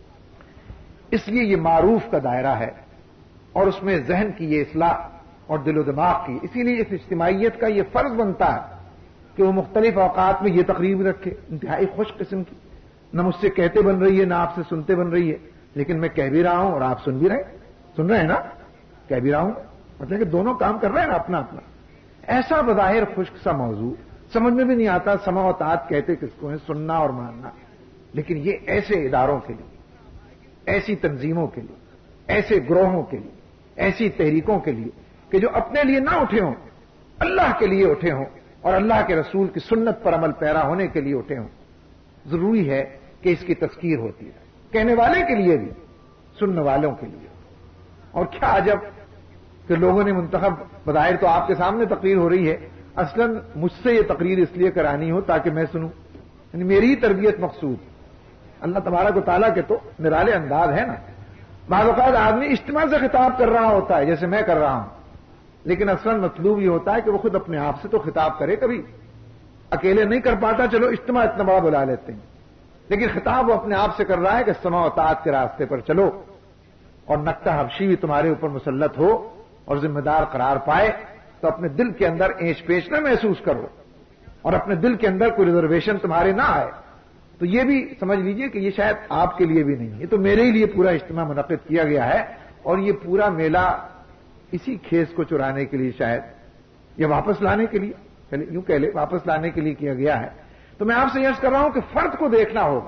اس لیے یہ معروف کا دائرہ ہے اور اس میں ذہن کی یہ اصلاح اور دل و دماغ کی، اسی لیے اس اجتماعیت کا یہ فرض بنتا ہے کہ وہ مختلف اوقات میں یہ تقریب رکھے، انتہائی خوش قسم کی، نہ مجھ سے کہتے بن رہی ہے نہ آپ سے سنتے بن رہی ہے، لیکن میں کہہ بھی رہا ہوں اور آپ سن بھی رہے ہیں، سن رہے ہیں نا، کہہ بھی رہا ہوں، مطلب کہ دونوں کام کر رہے ہیں نا اپنا اپنا۔ ایسا بظاہر خشک سا موضوع سمجھ میں بھی نہیں آتا، سماع و طاعت کہتے کس کو ہے، سننا اور ماننا، لیکن یہ ایسے اداروں کے لیے، ایسی تنظیموں کے لیے، ایسے گروہوں کے لیے، ایسی تحریکوں کے لیے کہ جو اپنے لیے نہ اٹھے ہوں، اللہ کے لیے اٹھے ہوں اور اللہ کے رسول کی سنت پر عمل پیرا ہونے کے لیے اٹھے ہوں، ضروری ہے کہ اس کی تذکیر ہوتی ہے، کہنے والے کے لیے بھی، سننے والوں کے لیے۔ اور کیا عجب کہ لوگوں نے منتخب، بظاہر تو آپ کے سامنے تقریر ہو رہی ہے، اصلاً مجھ سے یہ تقریر اس لیے کرانی ہو تاکہ میں سنوں، یعنی میری ہی تربیت مقصود۔ اللہ تبارک و تعالیٰ کے تو نرالے انداز ہے نا، بعض اوقات آدمی اجتماع سے خطاب کر رہا ہوتا ہے جیسے میں کر رہا ہوں، لیکن اصلاً مطلوب یہ ہوتا ہے کہ وہ خود اپنے آپ سے تو خطاب کرے، کبھی اکیلے نہیں کر پاتا، چلو اجتماع اتنا بڑا بلا لیتے ہیں، لیکن خطاب وہ اپنے آپ سے کر رہا ہے کہ سماع و طاعت کے راستے پر چلو، اور نکتہ حبشی بھی تمہارے اوپر مسلط ہو اور ذمہ دار قرار پائے تو اپنے دل کے اندر اینچ پیچ نہ محسوس کرو، اور اپنے دل کے اندر کوئی ریزرویشن تمہارے نہ آئے، تو یہ بھی سمجھ لیجئے کہ یہ شاید آپ کے لیے بھی نہیں، یہ تو میرے ہی لیے پورا اجتماع منعقد کیا گیا ہے، اور یہ پورا میلہ اسی کھیس کو چرانے کے لیے شاید، یا واپس لانے کے لیے، چلے یوں کہہ لے واپس لانے کے لیے کیا گیا ہے۔ تو میں آپ سے یہ کر رہا ہوں کہ فرد کو دیکھنا ہوگا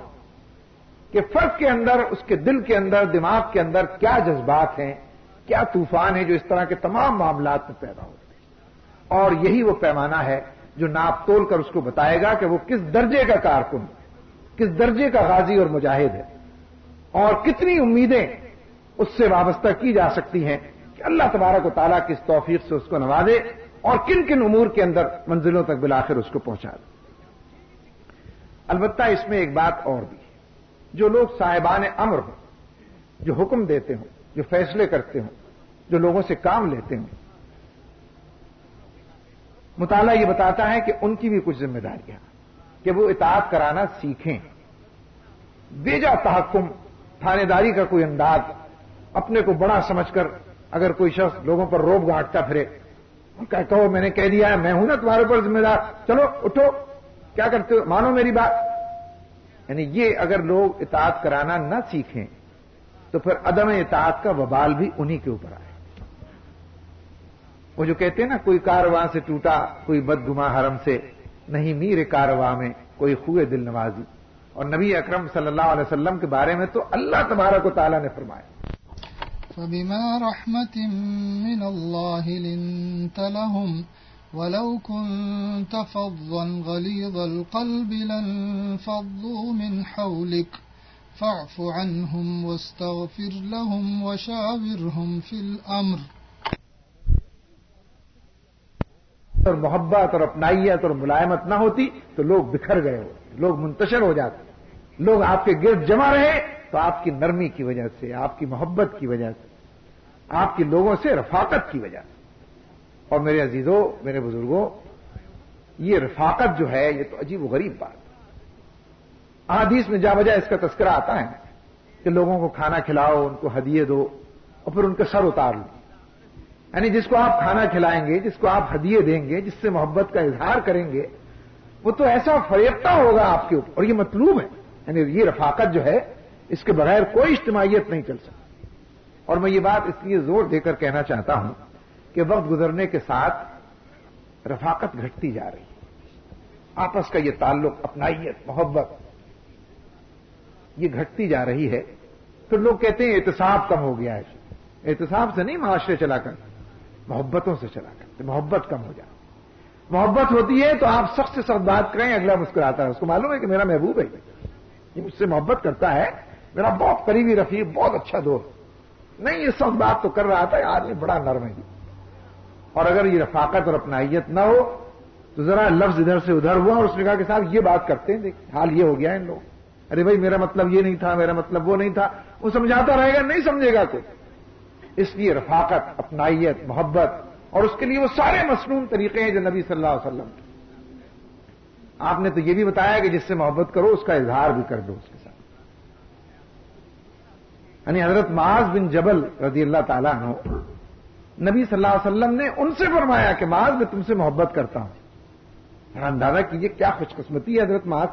کہ فرد کے اندر، اس کے دل کے اندر، دماغ کے اندر کیا جذبات ہیں، کیا طوفان ہے جو اس طرح کے تمام معاملات میں پیدا ہوتے ہیں، اور یہی وہ پیمانہ ہے جو ناپ تول کر اس کو بتائے گا کہ وہ کس درجے کا کارکن، کس درجے کا غازی اور مجاہد ہے، اور کتنی امیدیں اس سے وابستہ کی جا سکتی ہیں کہ اللہ تبارک و تعالیٰ کی اس توفیق سے اس کو نوازے اور کن کن امور کے اندر منزلوں تک بالآخر اس کو پہنچا دے۔ البتہ اس میں ایک بات اور بھی ہے، جو لوگ صاحبان امر ہوں، جو حکم دیتے ہوں، جو فیصلے کرتے ہوں، جو لوگوں سے کام لیتے ہوں، مطالعہ یہ بتاتا ہے کہ ان کی بھی کچھ ذمہ داریاں کہ وہ اطاعت کرانا سیکھیں. بیجا تحکم، تھانے داری کا کوئی انداز، اپنے کو بڑا سمجھ کر اگر کوئی شخص لوگوں پر روب گانٹتا پھرے، کہو میں نے کہہ دیا ہے، میں ہوں نا تمہارے اوپر ذمہ دار، چلو اٹھو، کیا کرتے ہو، مانو میری بات. یعنی یہ اگر لوگ اطاعت کرانا نہ سیکھیں تو پھر عدم اطاعت کا وبال بھی انہی کے اوپر آئے. وہ جو کہتے ہیں نا، کوئی کارواں سے ٹوٹا کوئی بدگما حرم سے، نہیں میر کارواں میں کوئی خوئے دل نوازی. اور نبی اکرم صلی اللہ علیہ وسلم کے بارے میں تو اللہ تبارک و تعالی نے فرمایا، فبما رحمة من الله لنت لهم ولو كنت فظا غليظ القلب لانفضوا من حولك فاعف عنهم واستغفر لهم وشاورهم في الأمر. اور محبت اور اپنائیت اور ملائمت نہ ہوتی تو لوگ بکھر گئے ہو، لوگ منتشر ہو جاتے. لوگ آپ کے گرد جمع رہے تو آپ کی نرمی کی وجہ سے، آپ کی محبت کی وجہ سے، آپ کے لوگوں سے رفاقت کی وجہ سے. اور میرے عزیزوں، میرے بزرگوں، یہ رفاقت جو ہے یہ تو عجیب و غریب بات ہے. احادیث میں جا بجا اس کا تذکرہ آتا ہے کہ لوگوں کو کھانا کھلاؤ، ان کو ہدیے دو اور پھر ان کا سر اتار لو. یعنی جس کو آپ کھانا کھلائیں گے، جس کو آپ ہدیے دیں گے، جس سے محبت کا اظہار کریں گے، وہ تو ایسا فریفتہ ہوگا آپ کے اوپر. اور یہ مطلوب ہے، یعنی یہ رفاقت جو ہے اس کے بغیر کوئی اجتماعیت نہیں چل سکتی. اور میں یہ بات اس لیے زور دے کر کہنا چاہتا ہوں کہ وقت گزرنے کے ساتھ رفاقت گھٹتی جا رہی ہے. آپس کا یہ تعلق، اپنائیت، محبت، یہ گھٹتی جا رہی ہے. پھر لوگ کہتے ہیں احتساب کم ہو گیا ہے. احتساب سے نہیں معاشرے چلا کر، محبتوں سے چلا کر محبت کم ہو جائے. محبت ہوتی ہے تو آپ سخت سے سخت بات کریں، اگلا مسکراتا ہے، اس کو معلوم ہے کہ میرا محبوب ہے، یہ مجھ سے محبت کرتا ہے، میرا بہت قریبی رفیق، بہت اچھا دوست. نہیں، یہ سخت بات تو کر رہا تھا، آدمی بڑا نرم ہے. اور اگر یہ رفاقت اور اپنائیت نہ ہو تو ذرا لفظ ادھر سے ادھر ہوا اور اس نے کہا کہ صاحب یہ بات کرتے ہیں، دیکھ حال یہ ہو گیا ہے ان لوگ، ارے بھائی میرا مطلب یہ نہیں تھا، میرا مطلب وہ نہیں تھا، وہ سمجھاتا رہے گا، نہیں سمجھے گا کوئی. اس لیے رفاقت، اپنائیت، محبت، اور اس کے لیے وہ سارے مسنون طریقے ہیں جو نبی صلی اللہ علیہ وسلم. آپ نے تو یہ بھی بتایا کہ جس سے محبت کرو اس کا اظہار بھی کر دو اس کے ساتھ. یعنی حضرت معاذ بن جبل رضی اللہ تعالیٰ عنہ، نبی صلی اللہ علیہ وسلم نے ان سے فرمایا کہ معاذ میں تم سے محبت کرتا ہوں. اندازہ کیجئے کیا خوش قسمتی ہے حضرت معاذ.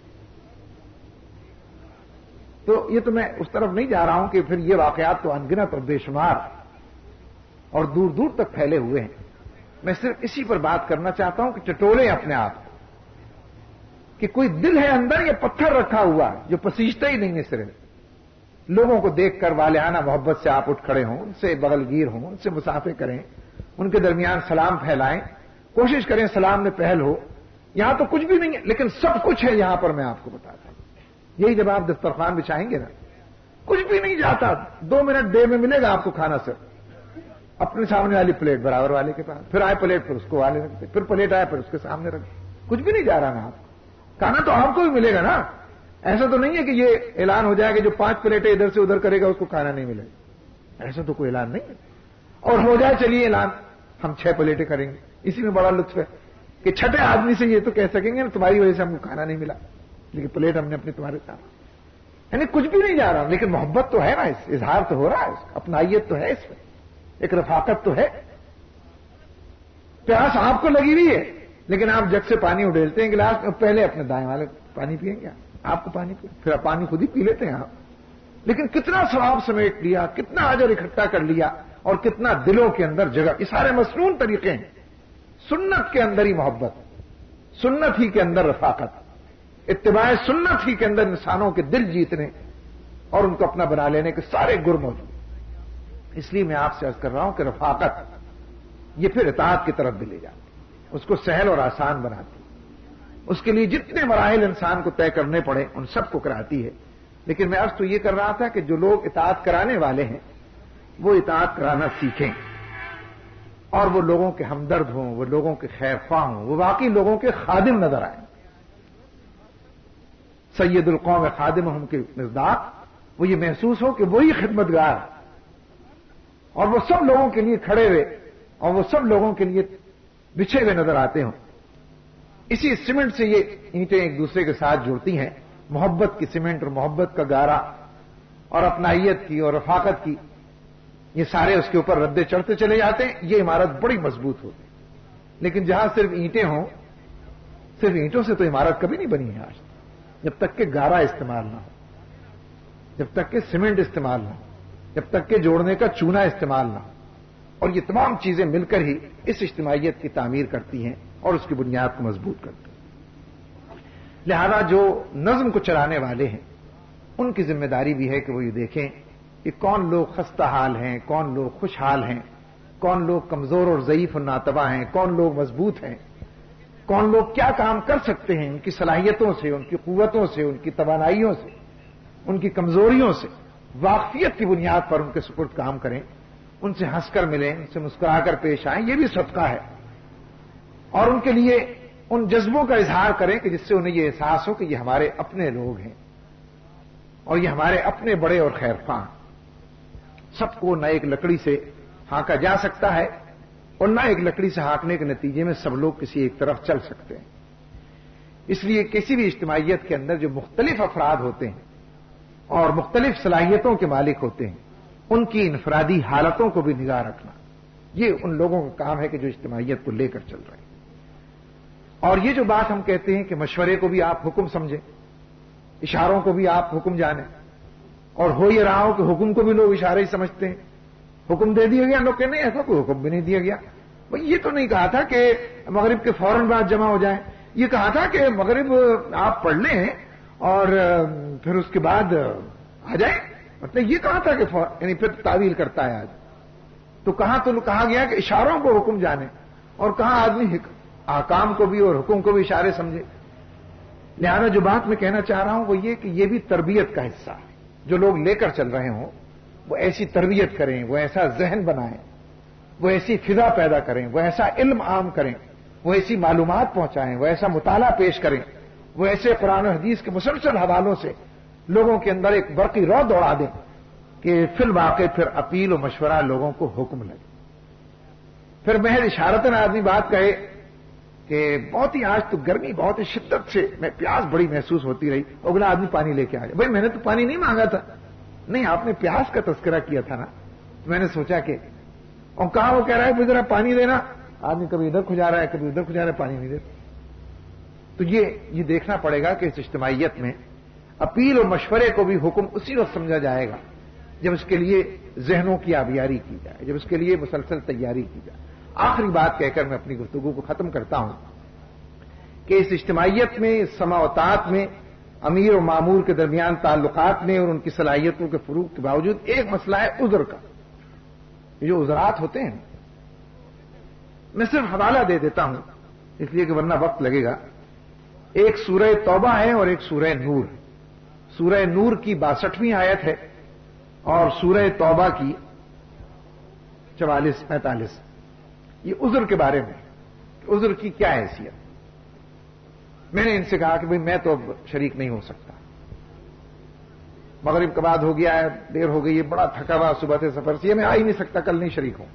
تو یہ تو میں اس طرف نہیں جا رہا ہوں کہ پھر یہ واقعات تو انگنت اور بے شمار اور دور دور تک پھیلے ہوئے ہیں. میں صرف اسی پر بات کرنا چاہتا ہوں کہ ٹٹولیں اپنے آپ کہ کوئی دل ہے اندر یا پتھر رکھا ہوا جو پسیجتا ہی نہیں سرے. لوگوں کو دیکھ کر والہانہ محبت سے آپ اٹھ کھڑے ہوں، ان سے بغل گیر ہوں، ان سے مسافے کریں، ان کے درمیان سلام پھیلائیں، کوشش کریں سلام میں پہل ہو. یہاں تو کچھ بھی نہیں ہے لیکن سب کچھ ہے یہاں پر. میں آپ کو بتاتا ہوں، یہی جب آپ دسترخوان بچھائیں گے نا، کچھ بھی نہیں جاتا، دو منٹ دیر میں ملے گا آپ کو کھانا. صرف اپنے سامنے والی پلیٹ برابر والے کے پاس، پھر آئے پلیٹ پھر اس کو والے رکھتے، پھر پلیٹ آئے پھر اس کے سامنے رکھتے. کچھ بھی نہیں جا رہا نا آپ کو، کھانا تو آپ کو بھی ملے گا نا. ایسا تو نہیں ہے کہ یہ اعلان ہو جائے کہ جو پانچ پلیٹیں ادھر سے ادھر کرے گا اس کو کھانا نہیں ملے گا. ایسا تو کوئی اعلان نہیں ہے. اور ہو جائے چلیے اعلان ہم چھ پلیٹیں کریں گے، اسی میں بڑا لطف ہے کہ چھٹے آدمی سے یہ تو کہہ سکیں گے نا تمہاری وجہ سے ہم کو کھانا نہیں ملا، لیکن پلیٹ ہم نے اپنی تمہارے ساتھ. یعنی کچھ بھی نہیں جا رہا لیکن محبت تو ہے نا، اس اظہار تو ہو رہا ہے، اپنائیت تو ہے، اس میں ایک رفاقت تو ہے. پیاس آپ کو لگی ہوئی ہے لیکن آپ جگ سے پانی اڈیلتے ہیں گلاس میں، پہلے اپنے دائیں والے پانی پیئیں گے، آپ کو پانی پی پھر آپ پانی خود ہی پی لیتے ہیں آپ. لیکن کتنا ثواب سمیٹ لیا، کتنا اجر اکٹھا کر لیا، اور کتنا دلوں کے اندر جگہ. یہ سارے مسنون طریقے ہیں. سنت کے اندر ہی محبت، سنت ہی کے اندر رفاقت، اتباع سنت ہی کے اندر انسانوں کے دل جیتنے اور ان کو اپنا بنا لینے کے سارے گر موجود. اس لیے میں آپ سے عرض کر رہا ہوں کہ رفاقت یہ پھر اطاعت کی طرف بھی لے جاتی، اس کو سہل اور آسان بناتی، اس کے لیے جتنے مراحل انسان کو طے کرنے پڑے ان سب کو کراتی ہے. لیکن میں عرض تو یہ کر رہا تھا کہ جو لوگ اطاعت کرانے والے ہیں وہ اطاعت کرانا سیکھیں، اور وہ لوگوں کے ہمدرد ہوں، وہ لوگوں کے خیر خواہ ہوں، وہ واقعی لوگوں کے خادم نظر آئیں. سید القوم خادمہم کے مصداق وہ یہ محسوس ہو کہ وہی خدمتگار اور وہ سب لوگوں کے لیے کھڑے ہوئے اور وہ سب لوگوں کے لیے بچھے ہوئے نظر آتے ہوں. اسی سیمنٹ سے یہ اینٹیں ایک دوسرے کے ساتھ جڑتی ہیں. محبت کی سیمنٹ اور محبت کا گارا اور اپنائیت کی اور رفاقت کی یہ سارے اس کے اوپر ردے چڑھتے چلے جاتے ہیں. یہ عمارت بڑی مضبوط ہوتی ہے. لیکن جہاں صرف اینٹیں ہوں، صرف اینٹوں سے تو عمارت کبھی نہیں بنی ہے آج، جب تک کہ گارا استعمال نہ ہو، جب تک کہ سیمنٹ استعمال نہ ہو، جب تک کہ جوڑنے کا چونا استعمال نہ ہو. اور یہ تمام چیزیں مل کر ہی اس اجتماعیت کی تعمیر کرتی ہیں اور اس کی بنیاد کو مضبوط کرتی ہیں. لہذا جو نظم کو چلانے والے ہیں ان کی ذمہ داری بھی ہے کہ وہ یہ دیکھیں کہ کون لوگ خستہ حال ہیں، کون لوگ خوشحال ہیں، کون لوگ کمزور اور ضعیف اور ناتبہ ہیں، کون لوگ مضبوط ہیں، کون لوگ کیا کام کر سکتے ہیں. ان کی صلاحیتوں سے، ان کی قوتوں سے، ان کی توانائیوں سے، ان کی کمزوریوں سے واقفیت کی بنیاد پر ان کے سپرد کام کریں، ان سے ہنس کر ملیں، ان سے مسکرا کر پیش آئیں. یہ بھی صدقہ ہے. اور ان کے لیے ان جذبوں کا اظہار کریں کہ جس سے انہیں یہ احساس ہو کہ یہ ہمارے اپنے لوگ ہیں اور یہ ہمارے اپنے بڑے اور خیر خواہ. سب کو نہ ایک لکڑی سے ہانکا جا سکتا ہے اور نہ ایک لکڑی سے ہانکنے کے نتیجے میں سب لوگ کسی ایک طرف چل سکتے ہیں. اس لیے کسی بھی اجتماعیت کے اندر جو مختلف افراد ہوتے ہیں اور مختلف صلاحیتوں کے مالک ہوتے ہیں ان کی انفرادی حالتوں کو بھی نگاہ رکھنا یہ ان لوگوں کا کام ہے کہ جو اجتماعیت کو لے کر چل رہے ہیں. اور یہ جو بات ہم کہتے ہیں کہ مشورے کو بھی آپ حکم سمجھیں، اشاروں کو بھی آپ حکم جانیں، اور ہو یہ رہا ہو کہ حکم کو بھی لوگ اشارے ہی سمجھتے ہیں. حکم دے دیا گیا، لوگ کہتے ہیں ایسا کوئی حکم بھی نہیں دیا گیا. بھئی یہ تو نہیں کہا تھا کہ مغرب کے فوراً بعد جمع ہو جائیں، یہ کہا تھا کہ مغرب آپ پڑھ لیں اور پھر اس کے بعد آ جائیں. مطلب یہ کہا تھا کہ یعنی پھر تعویل کرتا ہے آج. تو کہاں تو کہا گیا کہ اشاروں کو حکم جانے، اور کہاں آدمی احکام کو بھی اور حکم کو بھی اشارے سمجھے. لہذا جو بات میں کہنا چاہ رہا ہوں وہ یہ کہ یہ بھی تربیت کا حصہ ہے. جو لوگ لے کر چل رہے ہوں وہ ایسی تربیت کریں، وہ ایسا ذہن بنائیں، وہ ایسی فضا پیدا کریں، وہ ایسا علم عام کریں، وہ ایسی معلومات پہنچائیں، وہ ایسا مطالعہ پیش کریں، وہ ایسے قرآن و حدیث کے مسلسل حوالوں سے لوگوں کے اندر ایک برقی رو دوڑا دیں کہ فی الواقع پھر اپیل و مشورہ لوگوں کو حکم لگے. پھر محض اشارتاً آدمی بات کہے کہ بہت ہی آج تو گرمی بہت ہی شدت سے میں پیاس بڑی محسوس ہوتی رہی، اگلا آدمی پانی لے کے آ جائے. بھائی میں نے تو پانی نہیں مانگا تھا. نہیں، آپ نے پیاس کا تذکرہ کیا تھا نا. میں نے سوچا کہ اور کہاں وہ کہہ رہا ہے ذرا پانی دینا، آدمی کبھی ادھر کھجا رہا ہے کبھی ادھر کھجا رہا ہے، پانی نہیں دیتا. تو یہ یہ دیکھنا پڑے گا کہ اس اجتماعیت میں اپیل اور مشورے کو بھی حکم اسی وقت سمجھا جائے گا جب اس کے لیے ذہنوں کی آبیاری کی جائے، جب اس کے لیے مسلسل تیاری کی جائے. آخری بات کہہ کر میں اپنی گفتگو کو ختم کرتا ہوں کہ اس اجتماعیت میں، اس سماع و طاعت میں، امیر و مامور کے درمیان تعلقات میں اور ان کی صلاحیتوں کے فروغ کے باوجود ایک مسئلہ ہے عذر کا. جو عذرات ہوتے ہیں میں صرف حوالہ دے دیتا ہوں اس لیے کہ ورنہ وقت لگے گا. ایک سورہ توبہ ہے اور ایک سورہ نور. سورہ نور کی باسٹھویں آیت ہے اور سورہ توبہ کی چوالیس پینتالیس. یہ عذر کے بارے میں، عذر کی کیا حیثیت. میں نے ان سے کہا کہ بھئی میں تو اب شریک نہیں ہو سکتا، مغرب کے بعد ہو گیا ہے، دیر ہو گئی ہے، بڑا تھکا ہوا صبح سے سفر سے، میں آ ہی نہیں سکتا، کل نہیں شریک ہوں.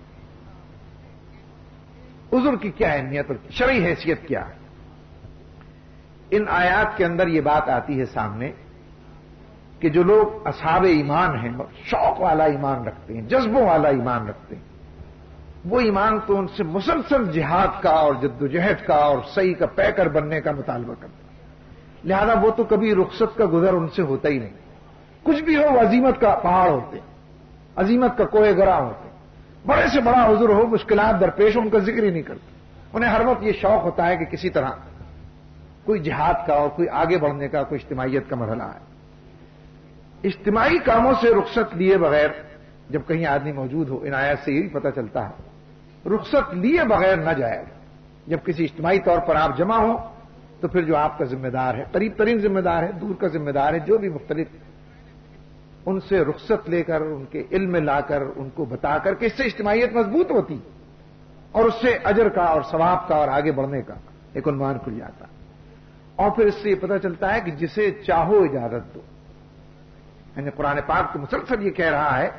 عذر کی کیا اہمیت اور شرعی حیثیت کیا ہے. ان آیات کے اندر یہ بات آتی ہے سامنے کہ جو لوگ اصحاب ایمان ہیں، شوق والا ایمان رکھتے ہیں، جذبوں والا ایمان رکھتے ہیں، وہ ایمان تو ان سے مسلسل جہاد کا اور جدوجہد کا اور صحیح کا پیکر بننے کا مطالبہ کرتا ہے. لہذا وہ تو کبھی رخصت کا گزر ان سے ہوتا ہی نہیں. کچھ بھی ہو وہ عزیمت کا پہاڑ ہوتے ہیں، عزیمت کا کوہ گرا ہوتے ہیں. بڑے سے بڑا عذر ہو، مشکلات درپیش ہو، ان کا ذکر ہی نہیں کرتے. انہیں ہر وقت یہ شوق ہوتا ہے کہ کسی طرح کوئی جہاد کا اور کوئی آگے بڑھنے کا، کوئی اجتماعیت کا مرحلہ ہے. اجتماعی کاموں سے رخصت لیے بغیر جب کہیں آدمی موجود ہو، ان آیات سے یہی پتہ چلتا ہے رخصت لیے بغیر نہ جائے. جب کسی اجتماعی طور پر آپ جمع ہوں تو پھر جو آپ کا ذمہ دار ہے، قریب ترین ذمہ دار ہے، دور کا ذمہ دار ہے، جو بھی مختلف، ان سے رخصت لے کر، ان کے علم میں لا کر، ان کو بتا کر کہ اس سے اجتماعیت مضبوط ہوتی اور اس سے اجر کا اور ثواب کا اور آگے بڑھنے کا ایک عنوان کھل جاتا. اور پھر اس سے یہ پتہ چلتا ہے کہ جسے چاہو اجازت دو. یعنی قرآن پاک تو مسلسل یہ کہہ رہا ہے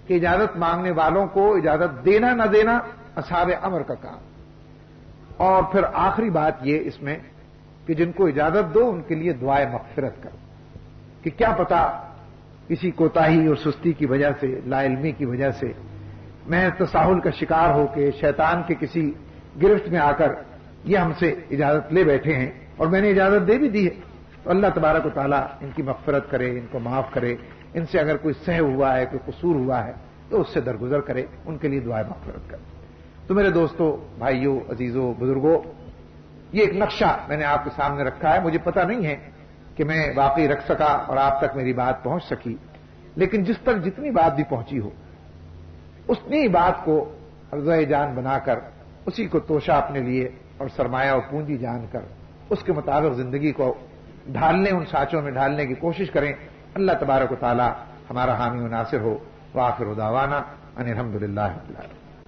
کہ اجازت مانگنے والوں کو اجازت دینا نہ دینا اصحاب امر کا کام. اور پھر آخری بات یہ اس میں کہ جن کو اجازت دو ان کے لیے دعائے مغفرت کرو کہ کیا پتا کسی کوتاہی اور سستی کی وجہ سے، لا علمی کی وجہ سے، میں تساہل کا شکار ہو کے شیطان کے کسی گرفت میں آ کر یہ ہم سے اجازت لے بیٹھے ہیں اور میں نے اجازت دے بھی دی ہے، تو اللہ تبارک و تعالیٰ ان کی مغفرت کرے، ان کو معاف کرے، ان سے اگر کوئی سہو ہوا ہے، کوئی قصور ہوا ہے تو اس سے درگزر کرے، ان کے لیے دعائے مغفرت کرے. تو میرے دوستوں، بھائیوں، عزیزوں، بزرگوں، یہ ایک نقشہ میں نے آپ کے سامنے رکھا ہے. مجھے پتہ نہیں ہے کہ میں واقعی رکھ سکا اور آپ تک میری بات پہنچ سکی، لیکن جس تک جتنی بات بھی پہنچی ہو اتنی بات کو عرضہ جان بنا کر، اسی کو توشہ اپنے لیے اور سرمایہ و پونجی جان کر اس کے مطابق زندگی کو ڈھالنے، ان سانچوں میں ڈھالنے کی کوشش کریں. اللہ تبارک و تعالی ہمارا حامی و ناصر ہو. وآخر دعوانا ان الحمد للہ رب العالمین.